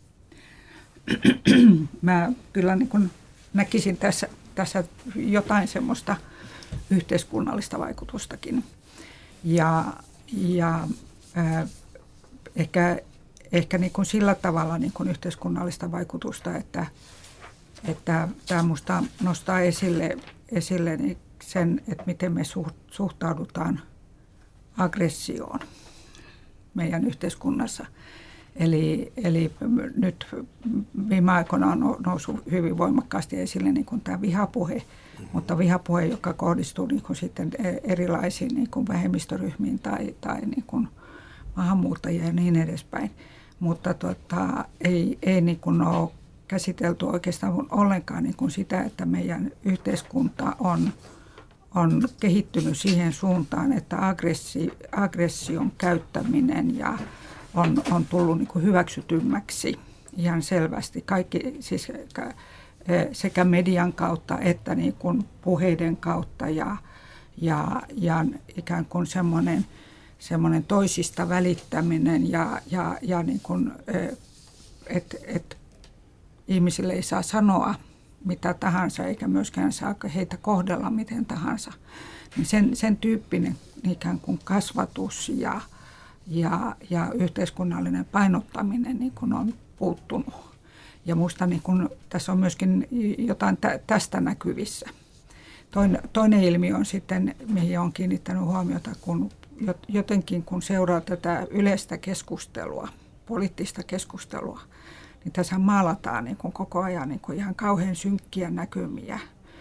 Mä kyllä niin kuin näkisin tässä, tässä jotain semmoista yhteiskunnallista vaikutustakin. Ja, ja äh, ehkä, ehkä niin kuin sillä tavalla niin kuin yhteiskunnallista vaikutusta, että, että tämä minusta nostaa esille, esille niin sen, että miten me suhtaudutaan aggressioon meidän yhteiskunnassa. Eli, eli nyt viime aikoina on noussut hyvin voimakkaasti esille niin kuin tämä vihapuhe, mutta vihapuhe, joka kohdistuu niin kuin sitten erilaisiin niin kuin vähemmistöryhmiin tai, tai niin kuin maahanmuuttajia ja niin edespäin. Mutta tota, ei, ei niin kuin ole käsitelty oikeastaan ollenkaan niin kuin sitä, että meidän yhteiskunta on, on kehittynyt siihen suuntaan, että aggressi, aggression käyttäminen ja on, on tullut niin kuin hyväksytymmäksi ihan selvästi. Kaikki, siis sekä median kautta että niin kuin puheiden kautta ja, ja, ja ikään kuin semmoinen, semmoinen toisista välittäminen ja, ja, ja niin kuin, että et ihmisille ei saa sanoa mitä tahansa eikä myöskään saa heitä kohdella miten tahansa. Niin sen, sen tyyppinen ikään kuin kasvatus ja, ja, ja yhteiskunnallinen painottaminen niin kuin on puuttunut. Ja minusta niin kun, tässä on myöskin jotain tä, tästä näkyvissä. Toinen, toinen ilmiö on sitten, mihin olen kiinnittänyt huomiota, kun jotenkin kun seuraa tätä yleistä keskustelua, poliittista keskustelua, niin tässä maalataan niin kun koko ajan niin kun ihan kauhean synkkiä näkymiä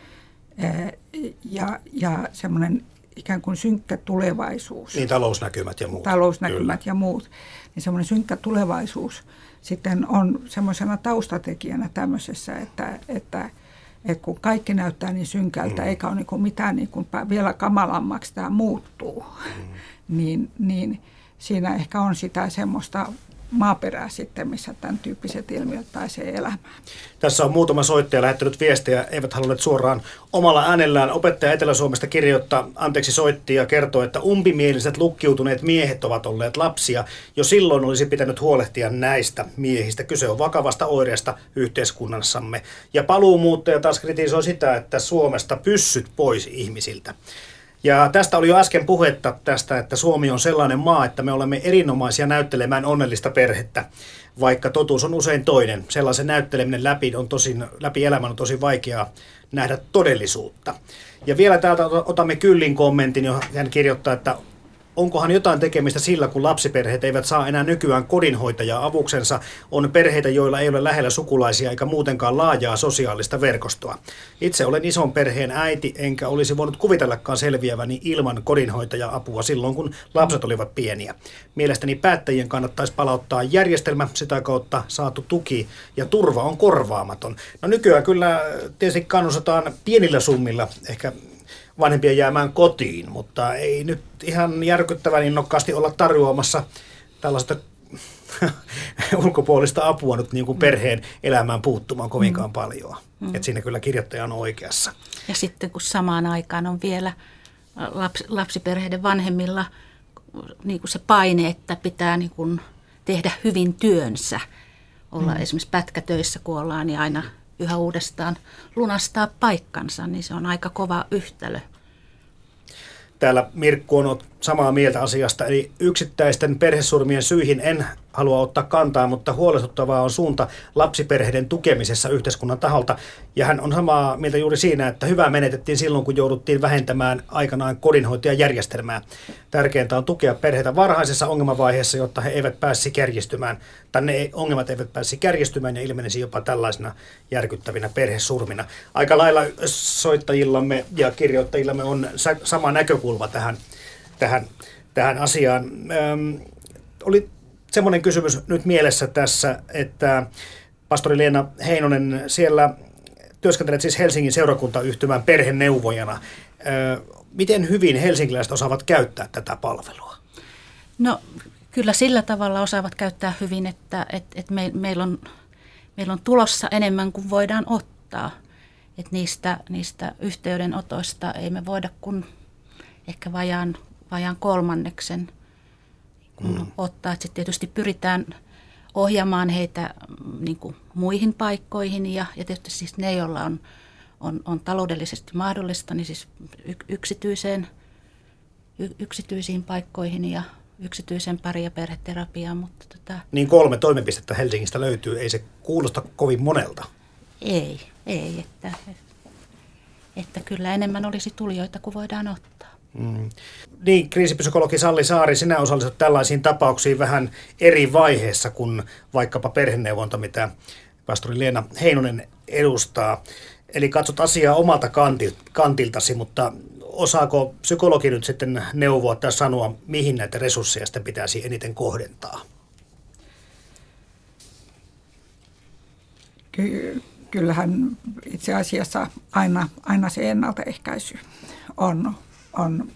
ja, ja semmoinen ikään kuin synkkä tulevaisuus. Niin talousnäkymät ja muut. Talousnäkymät Kyllä. ja muut. Niin semmoinen synkkä tulevaisuus sitten on semmoisena taustatekijänä tämmöisessä, että, että, että kun kaikki näyttää niin synkältä, mm. eikä ole niin kuin mitään niin kuin vielä kamalammaksi tämä muuttuu, mm. niin, niin siinä ehkä on sitä semmoista maaperää sitten, missä tämän tyyppiset ilmiöt pääsee elämään. Tässä on muutama soittaja lähettänyt viestejä, eivät halunneet suoraan omalla äänellään. Opettaja Etelä-Suomesta kirjoittaa, anteeksi soitti ja kertoo, että umpimieliset lukkiutuneet miehet ovat olleet lapsia. Jo silloin olisi pitänyt huolehtia näistä miehistä. Kyse on vakavasta oireesta yhteiskunnassamme. Ja paluumuuttaja taas kritisoi sitä, että Suomesta pyssyt pois ihmisiltä. Ja tästä oli jo äsken puhetta tästä, että Suomi on sellainen maa, että me olemme erinomaisia näyttelemään onnellista perhettä, vaikka totuus on usein toinen. Sellaisen näytteleminen läpi, on tosin, läpi elämän on tosi vaikeaa nähdä todellisuutta. Ja vielä täältä otamme Kyllin kommentin, johon hän kirjoittaa, että onkohan jotain tekemistä sillä, kun lapsiperheet eivät saa enää nykyään kodinhoitajaa avuksensa, on perheitä, joilla ei ole lähellä sukulaisia eikä muutenkaan laajaa sosiaalista verkostoa. Itse olen ison perheen äiti, enkä olisi voinut kuvitellakaan selviäväni ilman kodinhoitaja-apua silloin, kun lapset olivat pieniä. Mielestäni päättäjien kannattaisi palauttaa järjestelmä, sitä kautta saatu tuki ja turva on korvaamaton. No nykyään kyllä tietysti kannustetaan pienillä summilla ehkä vanhempia jäämään kotiin, mutta ei nyt ihan järkyttävän innokkaasti olla tarjoamassa tällaista ulkopuolista apua nyt niin kuin perheen elämään puuttumaan kovinkaan paljon. Mm. Että siinä kyllä kirjoittaja on oikeassa. Ja sitten kun samaan aikaan on vielä laps, lapsiperheiden vanhemmilla niin kuin se paine, että pitää niin kuin tehdä hyvin työnsä, olla mm. esimerkiksi pätkätöissä kun ollaan, niin aina yhä uudestaan lunastaa paikkansa, niin se on aika kova yhtälö. Täällä Mirkku on samaa mieltä asiasta, eli yksittäisten perhesurmien syihin en halua ottaa kantaa, mutta huolestuttavaa on suunta lapsiperheiden tukemisessa yhteiskunnan taholta. Ja hän on samaa mieltä juuri siinä, että hyvää menetettiin silloin, kun jouduttiin vähentämään aikanaan kodinhoitajajärjestelmää. Tärkeintä on tukea perheitä varhaisessa ongelmavaiheessa, jotta he eivät pääsisi kärjistymään, tai ne ongelmat eivät pääsisi kärjistymään ja ilmenisi jopa tällaisina järkyttävinä perhesurmina. Aika lailla soittajillamme ja kirjoittajillamme on sama näkökulma tähän, tähän, tähän asiaan. Öm, oli semmoinen kysymys nyt mielessä tässä, että pastori Leena Heinonen, siellä työskentelet siis Helsingin seurakuntayhtymän perheneuvojana. Miten hyvin helsinkiläiset osaavat käyttää tätä palvelua? No kyllä sillä tavalla osaavat käyttää hyvin, että et, et me, meillä on, meil on tulossa enemmän kuin voidaan ottaa. Et niistä, niistä yhteydenotoista ei me voida kuin ehkä vajaan, vajaan kolmanneksen Mm. ottaa. Sitten tietysti pyritään ohjaamaan heitä niin kuin muihin paikkoihin ja, ja tietysti siis ne, joilla on, on, on taloudellisesti mahdollista, niin siis yksityiseen, y, yksityisiin paikkoihin ja yksityisen pari- ja perheterapiaan. Mutta tota, niin kolme toimipistettä Helsingistä löytyy, ei se kuulosta kovin monelta. Ei, ei että, että kyllä enemmän olisi tulijoita kuin voidaan ottaa. Mm. Niin, kriisipsykologi Salli Saari, sinä osallistut tällaisiin tapauksiin vähän eri vaiheessa kuin vaikkapa perheneuvonta, mitä pastori Leena Heinonen edustaa. Eli katsot asiaa omalta kantiltasi, mutta osaako psykologi nyt sitten neuvoa tai sanoa, mihin näitä resursseja sitten pitäisi eniten kohdentaa? Ky- kyllähän itse asiassa aina, aina se ennaltaehkäisy on on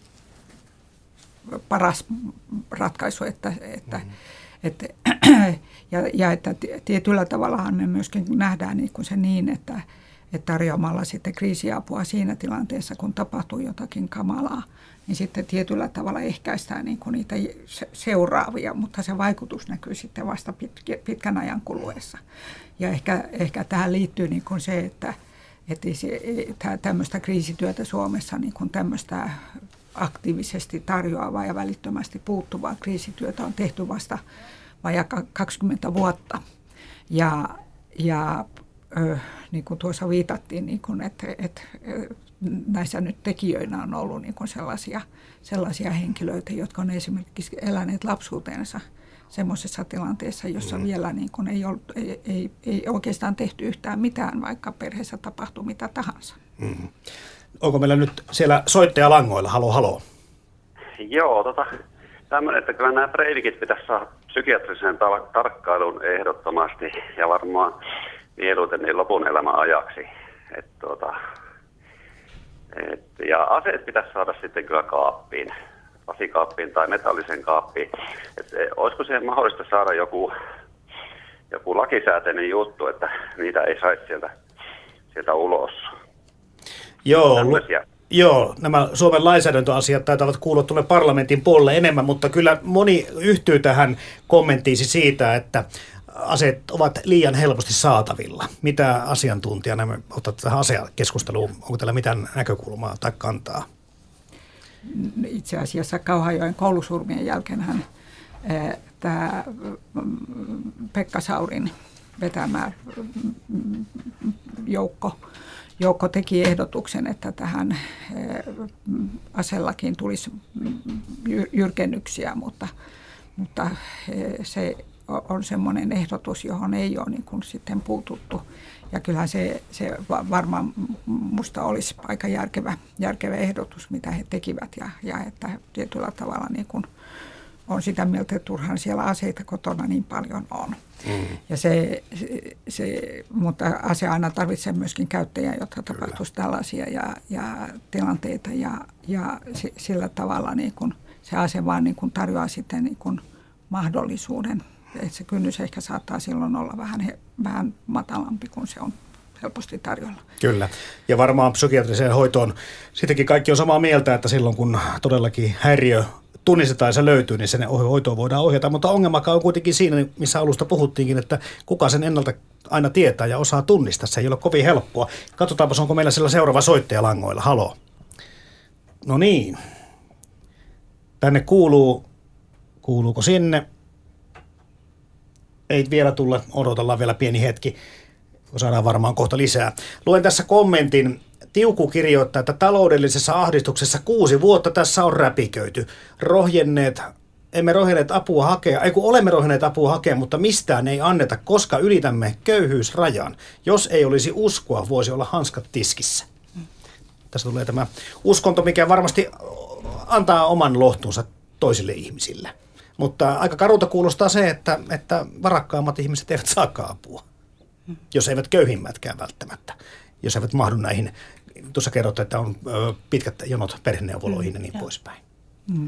paras ratkaisu, että, että, mm. että, ja, ja että tietyllä tavallahan me myöskin nähdään niin kuin se niin, että, että tarjoamalla sitten kriisiapua siinä tilanteessa, kun tapahtuu jotakin kamalaa, niin sitten tietyllä tavalla ehkäistään niin kuin niitä seuraavia, mutta se vaikutus näkyy sitten vasta pitkän ajan kuluessa. Ja ehkä, ehkä tähän liittyy niin kuin se, että Että tämmöistä kriisityötä Suomessa, niin kuin tämmöistä aktiivisesti tarjoavaa ja välittömästi puuttuvaa kriisityötä on tehty vasta vajaa kaksikymmentä vuotta. Ja, ja ö, niin kuin tuossa viitattiin, niin kuin, että, että näissä nyt tekijöinä on ollut niin kuin sellaisia, sellaisia henkilöitä, jotka on esimerkiksi eläneet lapsuutensa semmoisessa tilanteessa, jossa mm. vielä niin kuin ei, ollut, ei, ei, ei oikeastaan tehty yhtään mitään, vaikka perheessä tapahtui mitä tahansa. Mm. Onko meillä nyt siellä soittaja langoilla? Halo, halo. Joo, tota, tämmöinen, että kyllä nämä breivikit pitäisi saada psykiatriseen tar- tarkkailuun ehdottomasti ja varmaan mieluiten niin lopun elämän ajaksi. Et, tota, et, ja aseet pitäisi saada sitten kyllä kaappiin. Lasikaappiin tai metallisen kaappiin. Et, olisiko siihen mahdollista saada joku, joku lakisääteinen juttu, että niitä ei saisi sieltä, sieltä ulos? Joo, lu- joo, nämä Suomen lainsäädäntöasiat taitavat kuulua tuolle parlamentin puolelle enemmän, mutta kyllä moni yhtyy tähän kommenttiisi siitä, että aseet ovat liian helposti saatavilla. Mitä asiantuntijana me otat tähän asiakeskusteluun? Onko teillä mitään näkökulmaa tai kantaa? Itse asiassa Kauhajoen koulusurmien jälkeenhän tämä Pekka Saurin vetämä joukko, Jouko teki ehdotuksen, että tähän aselakiin tulisi jyrkennyksiä, mutta, mutta se on semmoinen ehdotus, johon ei ole niin kuin sitten puututtu. Ja kyllähän se, se varmaan musta olisi aika järkevä, järkevä ehdotus, mitä he tekivät. Ja, ja että tietyllä tavalla niin kuin on sitä mieltä, että turhaan siellä aseita kotona niin paljon on. Mm. Ja se, se, mutta ase aina tarvitsee myöskin käyttäjiä, jotta tapahtuisi tällaisia ja, ja tilanteita. Ja, ja sillä tavalla niin kuin se ase vaan niin kuin tarjoaa sitten niin kuin mahdollisuuden. Että se kynnys ehkä saattaa silloin olla vähän, vähän matalampi, kun se on helposti tarjolla. Kyllä. Ja varmaan psykiatriseen hoitoon sittenkin kaikki on samaa mieltä, että silloin kun todellakin häiriö tunnistetaan ja se löytyy, niin sen hoitoon voidaan ohjata. Mutta ongelmakaan on kuitenkin siinä, missä alusta puhuttiinkin, että kuka sen ennalta aina tietää ja osaa tunnistaa. Se ei ole kovin helppoa. Katsotaanpa, onko meillä siellä seuraava soittaja langoilla. Halo. No niin. Tänne kuuluu. Kuuluuko sinne? Ei vielä tulla, odotellaan vielä pieni hetki, saadaan varmaan kohta lisää. Luen tässä kommentin. Tiuku kirjoittaa, että taloudellisessa ahdistuksessa kuusi vuotta tässä on räpiköity. Rohjenneet, emme rohjenneet apua hakea, ei kun olemme rohjenneet apua hakea, mutta mistään ei anneta, koska ylitämme köyhyysrajan. Jos ei olisi uskoa, voisi olla hanskat tiskissä. Tässä tulee tämä uskonto, mikä varmasti antaa oman lohtunsa toisille ihmisille. Mutta aika karulta kuulostaa se, että, että varakkaammat ihmiset eivät saakaan apua, jos eivät köyhimmätkään välttämättä, jos eivät mahdu näihin. Tuossa kerrot, että on pitkät jonot perheneuvoloihin ja niin poispäin. Mm.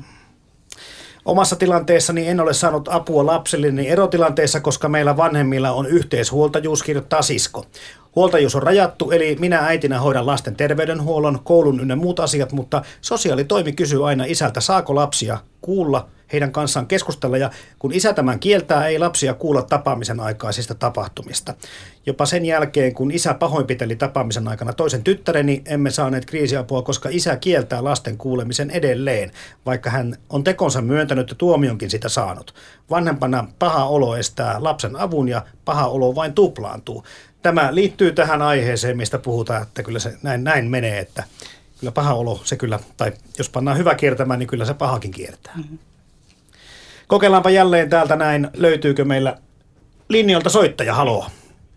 Omassa tilanteessani en ole saanut apua lapselleni erotilanteessa, koska meillä vanhemmilla on yhteishuoltajuus, kirjoittaa sisko. Huoltajuus on rajattu, eli minä äitinä hoidan lasten terveydenhuollon, koulun ynnä muut asiat, mutta sosiaalitoimi kysyy aina isältä, saako lapsia kuulla, heidän kanssaan keskustella, ja kun isä tämän kieltää, ei lapsia kuulla tapaamisen aikaisista tapahtumista. Jopa sen jälkeen, kun isä pahoinpiteli tapaamisen aikana toisen tyttäreni, emme saaneet kriisiapua, koska isä kieltää lasten kuulemisen edelleen, vaikka hän on tekonsa myöntänyt ja tuomionkin sitä saanut. Vanhempana paha olo estää lapsen avun ja paha olo vain tuplaantuu. Tämä liittyy tähän aiheeseen, mistä puhutaan, että kyllä se näin, näin menee, että kyllä paha olo, se kyllä, tai jos pannaan hyvä kiertämään, niin kyllä se pahakin kiertää. Mm-hmm. Kokeillaanpa jälleen täältä näin, löytyykö meillä linjoilta soittaja, haloo?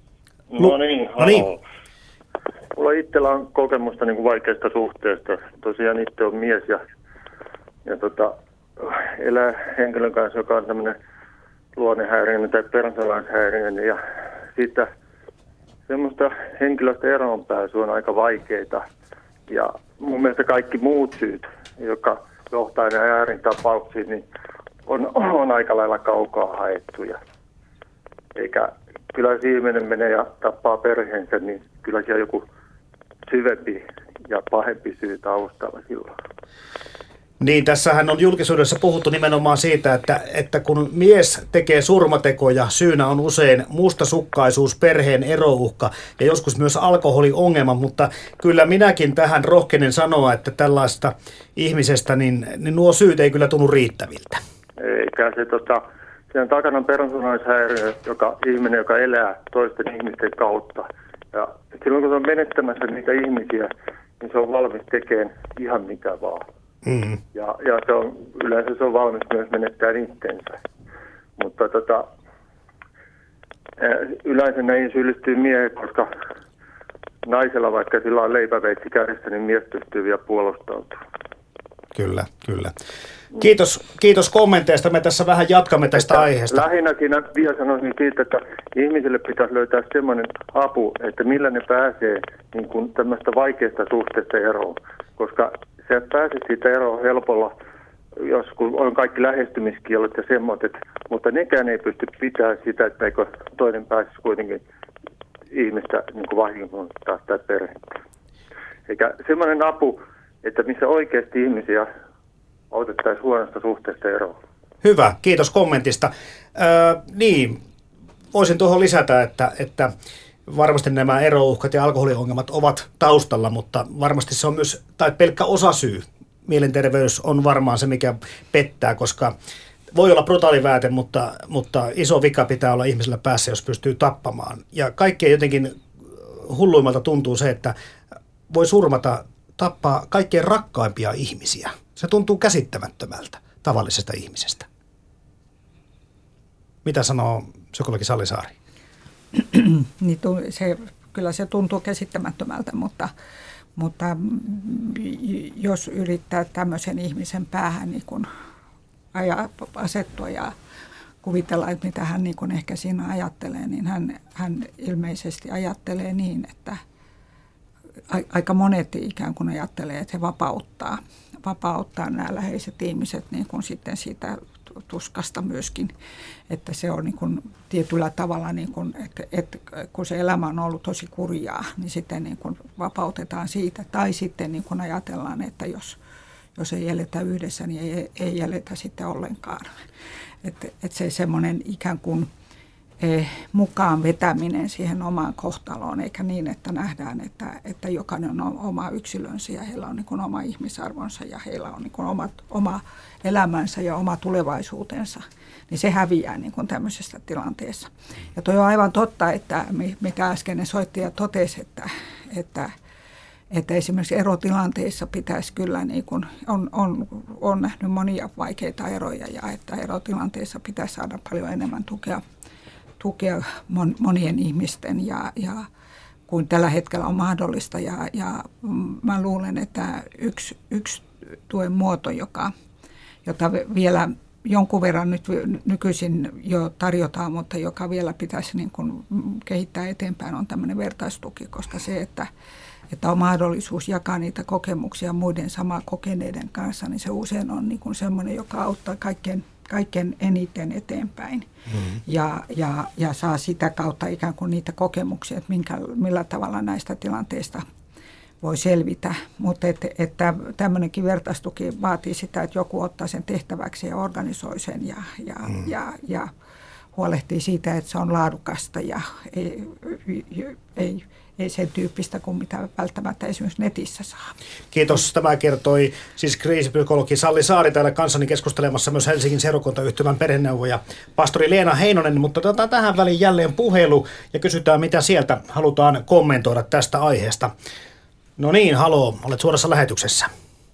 No niin, haloo. No niin. Mulla itsellä on kokemusta niin kuin vaikeasta suhteesta. Tosiaan itse on mies ja, ja tota, elää henkilön kanssa, joka on tämmöinen luonnehäiriöinen tai persoonallisuushäiriöinen. Ja siitä semmoista henkilöstä eroonpääsy on aika vaikeita. Ja mun mielestä kaikki muut syyt, jotka johtaa näihin äärin tapauksiin, niin on, on aika lailla kaukaa haettuja. Eikä kyllä jos ihminen menee ja tappaa perheensä, niin kyllä siellä joku syvempi ja pahempi syy taustalla silloin. Niin, tässähän on julkisuudessa puhuttu nimenomaan siitä, että, että kun mies tekee surmatekoja, syynä on usein mustasukkaisuus, perheen erouhka ja joskus myös alkoholiongelma, mutta kyllä minäkin tähän rohkenen sanoa, että tällaista ihmisestä, niin, niin nuo syyt ei kyllä tunnu riittäviltä. Eikä se tota, sen takana on persoonallisuushäiriö, joka ihminen, joka elää toisten ihmisten kautta. Ja silloin kun se on menettämässä niitä ihmisiä, niin se on valmis tekemään ihan mitä vaan. Mm-hmm. Ja, ja se on, yleensä se on valmis myös menettää itsensä. Mutta tota, yleensä näihin syyllistyy miehet, koska naisella vaikka sillä on leipäveitsi kädessä, niin mies pystyy vielä puolustautumaan. Kyllä, kyllä. Kiitos, kiitos kommenteista. Me tässä vähän jatkamme tästä että aiheesta. Lähinnä siinä vielä sanoisin siitä, että ihmisille pitäisi löytää semmoinen apu, että millä ne pääsee niin kuin tämmöistä vaikeasta suhteesta eroon. Koska sä pääset siitä eroon helpolla, jos kun on kaikki lähestymiskielot ja semmoiset, mutta nekään ei pysty pitämään sitä, että eikö toinen pääsisi kuitenkin ihmistä niin kuin vahingoittaa sitä perhettä. Eikä semmoinen apu, että missä oikeasti ihmisiä autettaisiin huonosta suhteesta eroon. Hyvä, kiitos kommentista. Öö, niin, voisin tuohon lisätä, että, että varmasti nämä erouhkat ja alkoholiongelmat ovat taustalla, mutta varmasti se on myös, tai pelkkä osasyy. Mielenterveys on varmaan se, mikä pettää, koska voi olla brutaali väite, mutta, mutta iso vika pitää olla ihmisellä päässä, jos pystyy tappamaan. Ja kaikki ei jotenkin hulluimmalta tuntuu se, että voi surmata, tappaa kaikkein rakkaimpia ihmisiä. Se tuntuu käsittämättömältä tavallisesta ihmisestä. Mitä sanoo psykologi Sallisaari? Niin se, kyllä se tuntuu käsittämättömältä, mutta, mutta jos yrittää tämmöisen ihmisen päähän niin kun aja, asettua ja kuvitella, että mitä hän niin kun ehkä siinä ajattelee, niin hän, hän ilmeisesti ajattelee niin, että aika monet ikään kuin ajattelee, että he vapauttaa, vapauttaa nämä läheiset ihmiset niin kuin sitten siitä tuskasta myöskin, että se on niin kuin tietyllä tavalla, niin kuin, että, että kun se elämä on ollut tosi kurjaa, niin sitten niin kuin vapautetaan siitä. Tai sitten niin kuin ajatellaan, että jos, jos ei eletä yhdessä, niin ei, ei eletä sitten ollenkaan. Että, että se semmoinen ikään kuin mukaan vetäminen siihen omaan kohtaloon, eikä niin, että nähdään, että, että jokainen on oma yksilönsä ja heillä on niin kuin oma ihmisarvonsa ja heillä on niin kuin oma, oma elämänsä ja oma tulevaisuutensa, niin se häviää niin kuin tämmöisessä tilanteessa. Ja toi on aivan totta, että mitä äskeinen soittaja totesi, että, että, että esimerkiksi erotilanteissa pitäisi kyllä, niin kuin on, on, on nähnyt monia vaikeita eroja ja että erotilanteissa pitäisi saada paljon enemmän tukea tukea monien ihmisten ja, ja kuin tällä hetkellä on mahdollista. Ja, ja mä luulen, että yksi, yksi tuen muoto, joka, jota vielä jonkun verran nyt nykyisin jo tarjotaan, mutta joka vielä pitäisi niin kuin kehittää eteenpäin, on tämmöinen vertaistuki, koska se, että, että on mahdollisuus jakaa niitä kokemuksia muiden samaa kokeneiden kanssa, niin se usein on niin kuin semmoinen, joka auttaa kaikkein kaiken eniten eteenpäin mm-hmm. ja, ja, ja saa sitä kautta ikään kuin niitä kokemuksia, että minkä, millä tavalla näistä tilanteista voi selvitä. Mutta että, että tämmöinenkin vertaistuki vaatii sitä, että joku ottaa sen tehtäväksi ja organisoi sen ja, ja, mm. ja, ja huolehtii siitä, että se on laadukasta ja ei, ei, ei sen tyyppistä kuin mitä välttämättä esimerkiksi netissä saa. Kiitos. Tämä kertoi siis kriisipsykologi Salli Saari täällä kanssani keskustelemassa myös Helsingin seurakuntayhtymän perheneuvoja pastori Leena Heinonen, mutta otetaan tähän väliin jälleen puhelu ja kysytään, mitä sieltä halutaan kommentoida tästä aiheesta. No niin, haloo, olet suorassa lähetyksessä.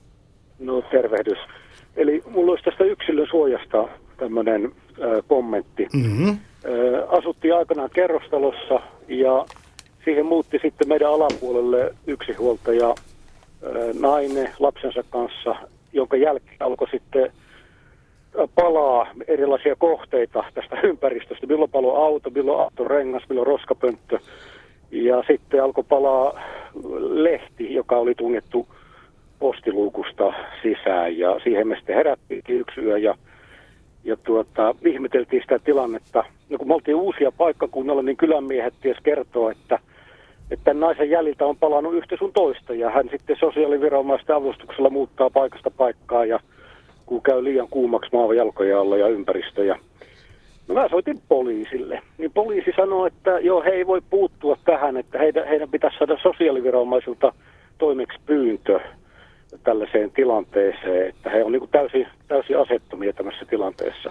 No tervehdys. Eli mulla olisi tästä yksilön suojasta tämmöinen äh, kommentti. Mm-hmm. Äh, asuttiin aikanaan kerrostalossa ja siihen muutti sitten meidän alapuolelle yksinhuoltaja äh, nainen lapsensa kanssa, jonka jälkeen alkoi sitten äh, palaa erilaisia kohteita tästä ympäristöstä. Milloin paloi auto, milloin autorengas, milloin roskapönttö. Ja sitten alkoi palaa lehti, joka oli tunnettu postiluukusta sisään. Ja siihen me sitten herättiin yksi yö ja, ja tuota, ihmeteltiin sitä tilannetta. No kun me oltiin uusia paikkakunnalla, niin kylänmiehet ties kertoo, että, että tämän naisen jäljiltä on palannut yhtä sun toista. Ja hän sitten sosiaaliviranomaisten avustuksella muuttaa paikasta paikkaa ja kun käy liian kuumaksi maa jalkoja alla ja ympäristöjä. No mä soitin poliisille, niin poliisi sanoi, että joo, he ei voi puuttua tähän, että heidän, heidän pitäisi saada sosiaaliviranomaisilta toimeksi pyyntö tällaiseen tilanteeseen, että he on niin kuin täysin, täysin asettomia tämmöisessä tilanteessa.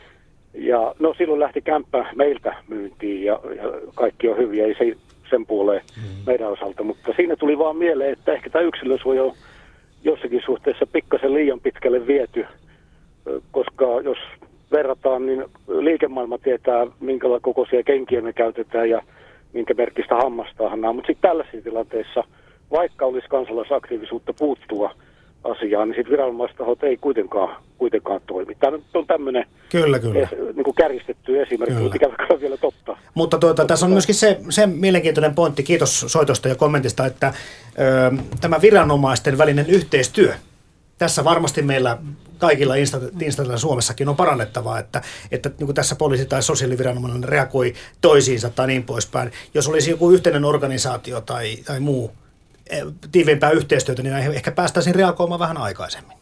Ja no silloin lähti kämppä meiltä myyntiin ja, ja kaikki on hyviä, ei se sen puoleen mm. meidän osalta, mutta siinä tuli vaan mieleen, että ehkä tämä yksilönsuoja on jossakin suhteessa pikkasen liian pitkälle viety, koska jos verrataan, niin liikemaailma tietää, minkälaisia kokoisia kenkiä me käytetään ja minkä merkistä hammastahan nämä. Mutta sitten tällaisissa tilanteissa, vaikka olisi kansalaisaktiivisuutta puuttua asiaan, niin sitten viranomaistahot ei kuitenkaan, kuitenkaan toimi. Tämä on tämmöinen kyllä, kyllä. Es, niin kuin kärjistetty esimerkki, mutta ikävä kyllä vielä totta. Mutta tuota, tässä on myöskin se, se mielenkiintoinen pointti, kiitos soitosta ja kommentista, että ö, tämä viranomaisten välinen yhteistyö, tässä varmasti meillä kaikilla instantilla Suomessakin on parannettavaa, että, että niin kuin tässä poliisi tai sosiaaliviranomainen reagoi toisiinsa tai niin poispäin. Jos olisi joku yhteinen organisaatio tai, tai muu tiiviimpää yhteistyötä, niin ehkä päästäisiin reagoimaan vähän aikaisemmin.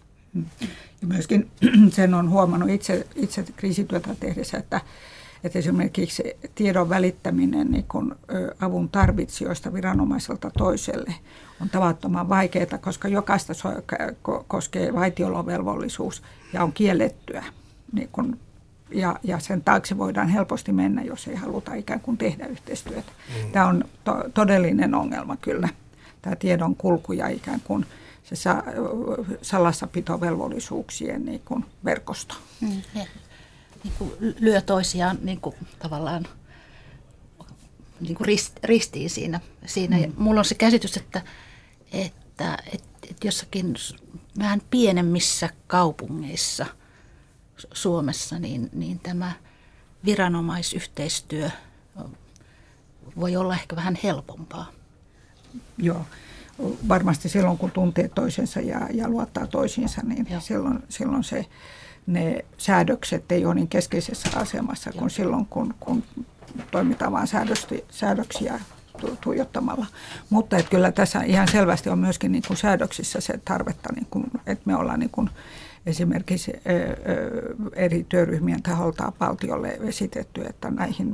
Ja myöskin sen on huomannut itse, itse kriisityötä tehdessä, että, että esimerkiksi tiedon välittäminen niin kun avun tarvitsijoista viranomaiselta toiselle on tavattoman vaikeaa, koska jokaista koskee vaitiolovelvollisuus ja on kiellettyä niin kun ja, ja sen taakse voidaan helposti mennä, jos ei haluta ikään kuin tehdä yhteistyötä. Mm. Tämä on to, todellinen ongelma kyllä, tämä tiedon kulku ja ikään kuin se sa, salassapitovelvollisuuksien niin kuin verkosto. Mm. Niin kuin lyö toisiaan niin kuin tavallaan niin kuin rist, ristiin siinä. siinä. Mm. Mulla on se käsitys, että, että, että, että jossakin vähän pienemmissä kaupungeissa Suomessa niin, niin tämä viranomaisyhteistyö voi olla ehkä vähän helpompaa. Joo, varmasti silloin kun tuntee toisensa ja, ja luottaa toisiinsa, niin silloin, silloin se, ne säädökset ei ole niin keskeisessä asemassa kuin silloin, kun, kun toimitaan vain säädöksiä tuijottamalla. Mutta että kyllä tässä ihan selvästi on myöskin niin kuin säädöksissä se tarvetta, niin kuin, että me ollaan niin kuin esimerkiksi eri työryhmien taholta valtiolle esitetty, että näihin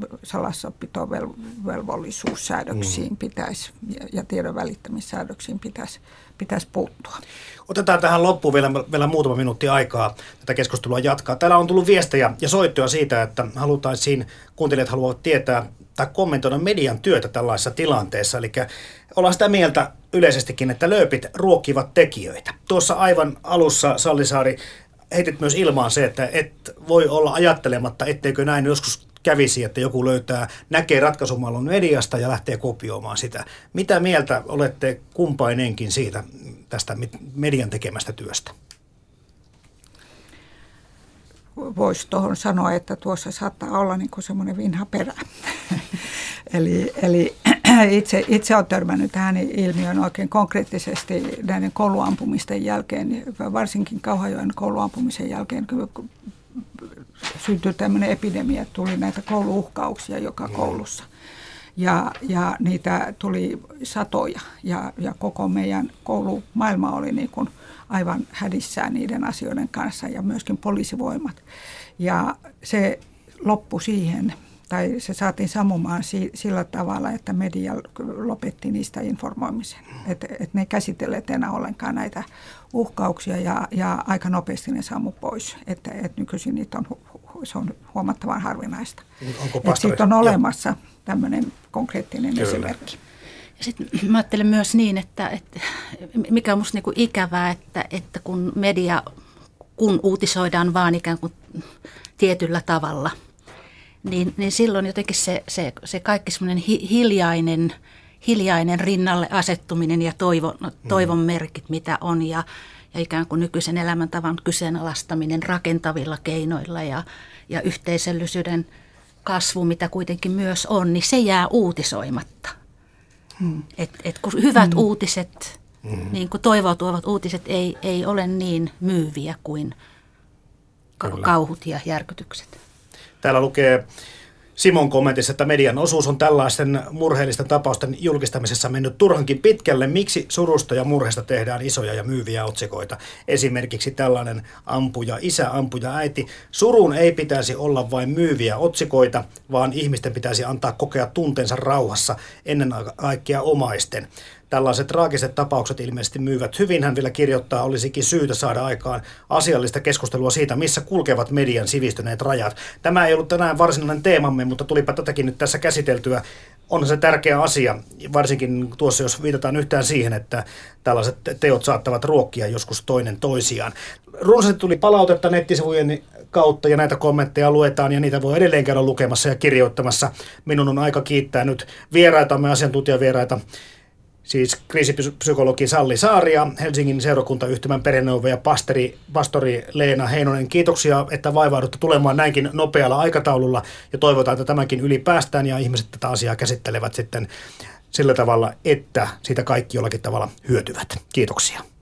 salassapitovelvollisuussäädöksiin pitäisi ja tiedon välittämissäädöksiin pitäisi, pitäisi puuttua. Otetaan tähän loppuun vielä, vielä muutama minuutti aikaa tätä keskustelua jatkaa. Täällä on tullut viestejä ja soittoja siitä, että halutaisiin, kuuntelijat haluavat tietää tai kommentoida median työtä tällaisessa tilanteessa. Eli ollaan sitä mieltä yleisestikin, että lööpit ruokkivat tekijöitä. Tuossa aivan alussa, Sallisaari, heitit myös ilmaan se, että et voi olla ajattelematta, etteikö näin joskus kävisi, että joku löytää, näkee ratkaisumallon mediasta ja lähtee kopioimaan sitä. Mitä mieltä olette kumpainenkin siitä tästä median tekemästä työstä? Voisi tuohon sanoa, että tuossa saattaa olla niin kuin semmoinen vinha perä. eli eli itse, itse olen törmännyt tähän ilmiöön oikein konkreettisesti näiden kouluampumisten jälkeen, varsinkin Kauhajoen kouluampumisen jälkeen, kun syntyi tämmöinen epidemia, että tuli näitä kouluuhkauksia joka koulussa. Ja, ja niitä tuli satoja ja, ja koko meidän koulumaailma oli niin kuin aivan hädissään niiden asioiden kanssa ja myöskin poliisivoimat. Ja se loppui siihen, tai se saatiin sammumaan si, sillä tavalla, että media lopetti niistä informoimisen. Että et ne ei käsitelleet enää ollenkaan näitä uhkauksia ja, ja aika nopeasti ne sammu pois. Että et nykyisin niitä on, se on huomattavan harvinaista. Että siitä on olemassa tämmöinen konkreettinen Kyllä. esimerkki. Sitten mä ajattelen myös niin, että, että mikä on musta niin kuin ikävää, että, että kun media, kun uutisoidaan vaan ikään kuin tietyllä tavalla, niin, niin silloin jotenkin se, se, se kaikki semmoinen hi, hiljainen, hiljainen rinnalle asettuminen ja toivon, toivon merkit, mitä on, ja, ja ikään kuin nykyisen elämäntavan kyseenalaistaminen rakentavilla keinoilla ja, ja yhteisöllisyyden kasvu, mitä kuitenkin myös on, niin se jää uutisoimatta. Hmm. Et, et kun hyvät hmm. uutiset, hmm. niin kuin toivoa tuovat uutiset ei, ei ole niin myyviä kuin Kyllä. kauhut ja järkytykset. Täällä lukee Simon kommentissa, että median osuus on tällaisten murheellisten tapausten julkistamisessa mennyt turhankin pitkälle. Miksi surusta ja murheesta tehdään isoja ja myyviä otsikoita? Esimerkiksi tällainen ampuja isä, ampuja äiti. Surun ei pitäisi olla vain myyviä otsikoita, vaan ihmisten pitäisi antaa kokea tunteensa rauhassa, ennen kaikkea omaisten. Tällaiset traagiset tapaukset ilmeisesti myyvät hyvin. Hän vielä kirjoittaa, olisikin syytä saada aikaan asiallista keskustelua siitä, missä kulkevat median sivistyneet rajat. Tämä ei ollut tänään varsinainen teemamme, mutta tulipa tätäkin nyt tässä käsiteltyä. On se tärkeä asia, varsinkin tuossa, jos viitataan yhtään siihen, että tällaiset teot saattavat ruokkia joskus toinen toisiaan. Runsaasti tuli palautetta nettisivujen kautta ja näitä kommentteja luetaan ja niitä voi edelleen käydä lukemassa ja kirjoittamassa. Minun on aika kiittää nyt vieraitamme, asiantuntijavieraita. Siis kriisipsykologi Salli Saaria, Helsingin seurakuntayhtymän perinnöneuvoja pastori, pastori Leena Heinonen. Kiitoksia, että vaivaudutte tulemaan näinkin nopealla aikataululla ja toivotaan, että tämäkin yli päästään ja ihmiset tätä asiaa käsittelevät sitten sillä tavalla, että siitä kaikki jollakin tavalla hyötyvät. Kiitoksia.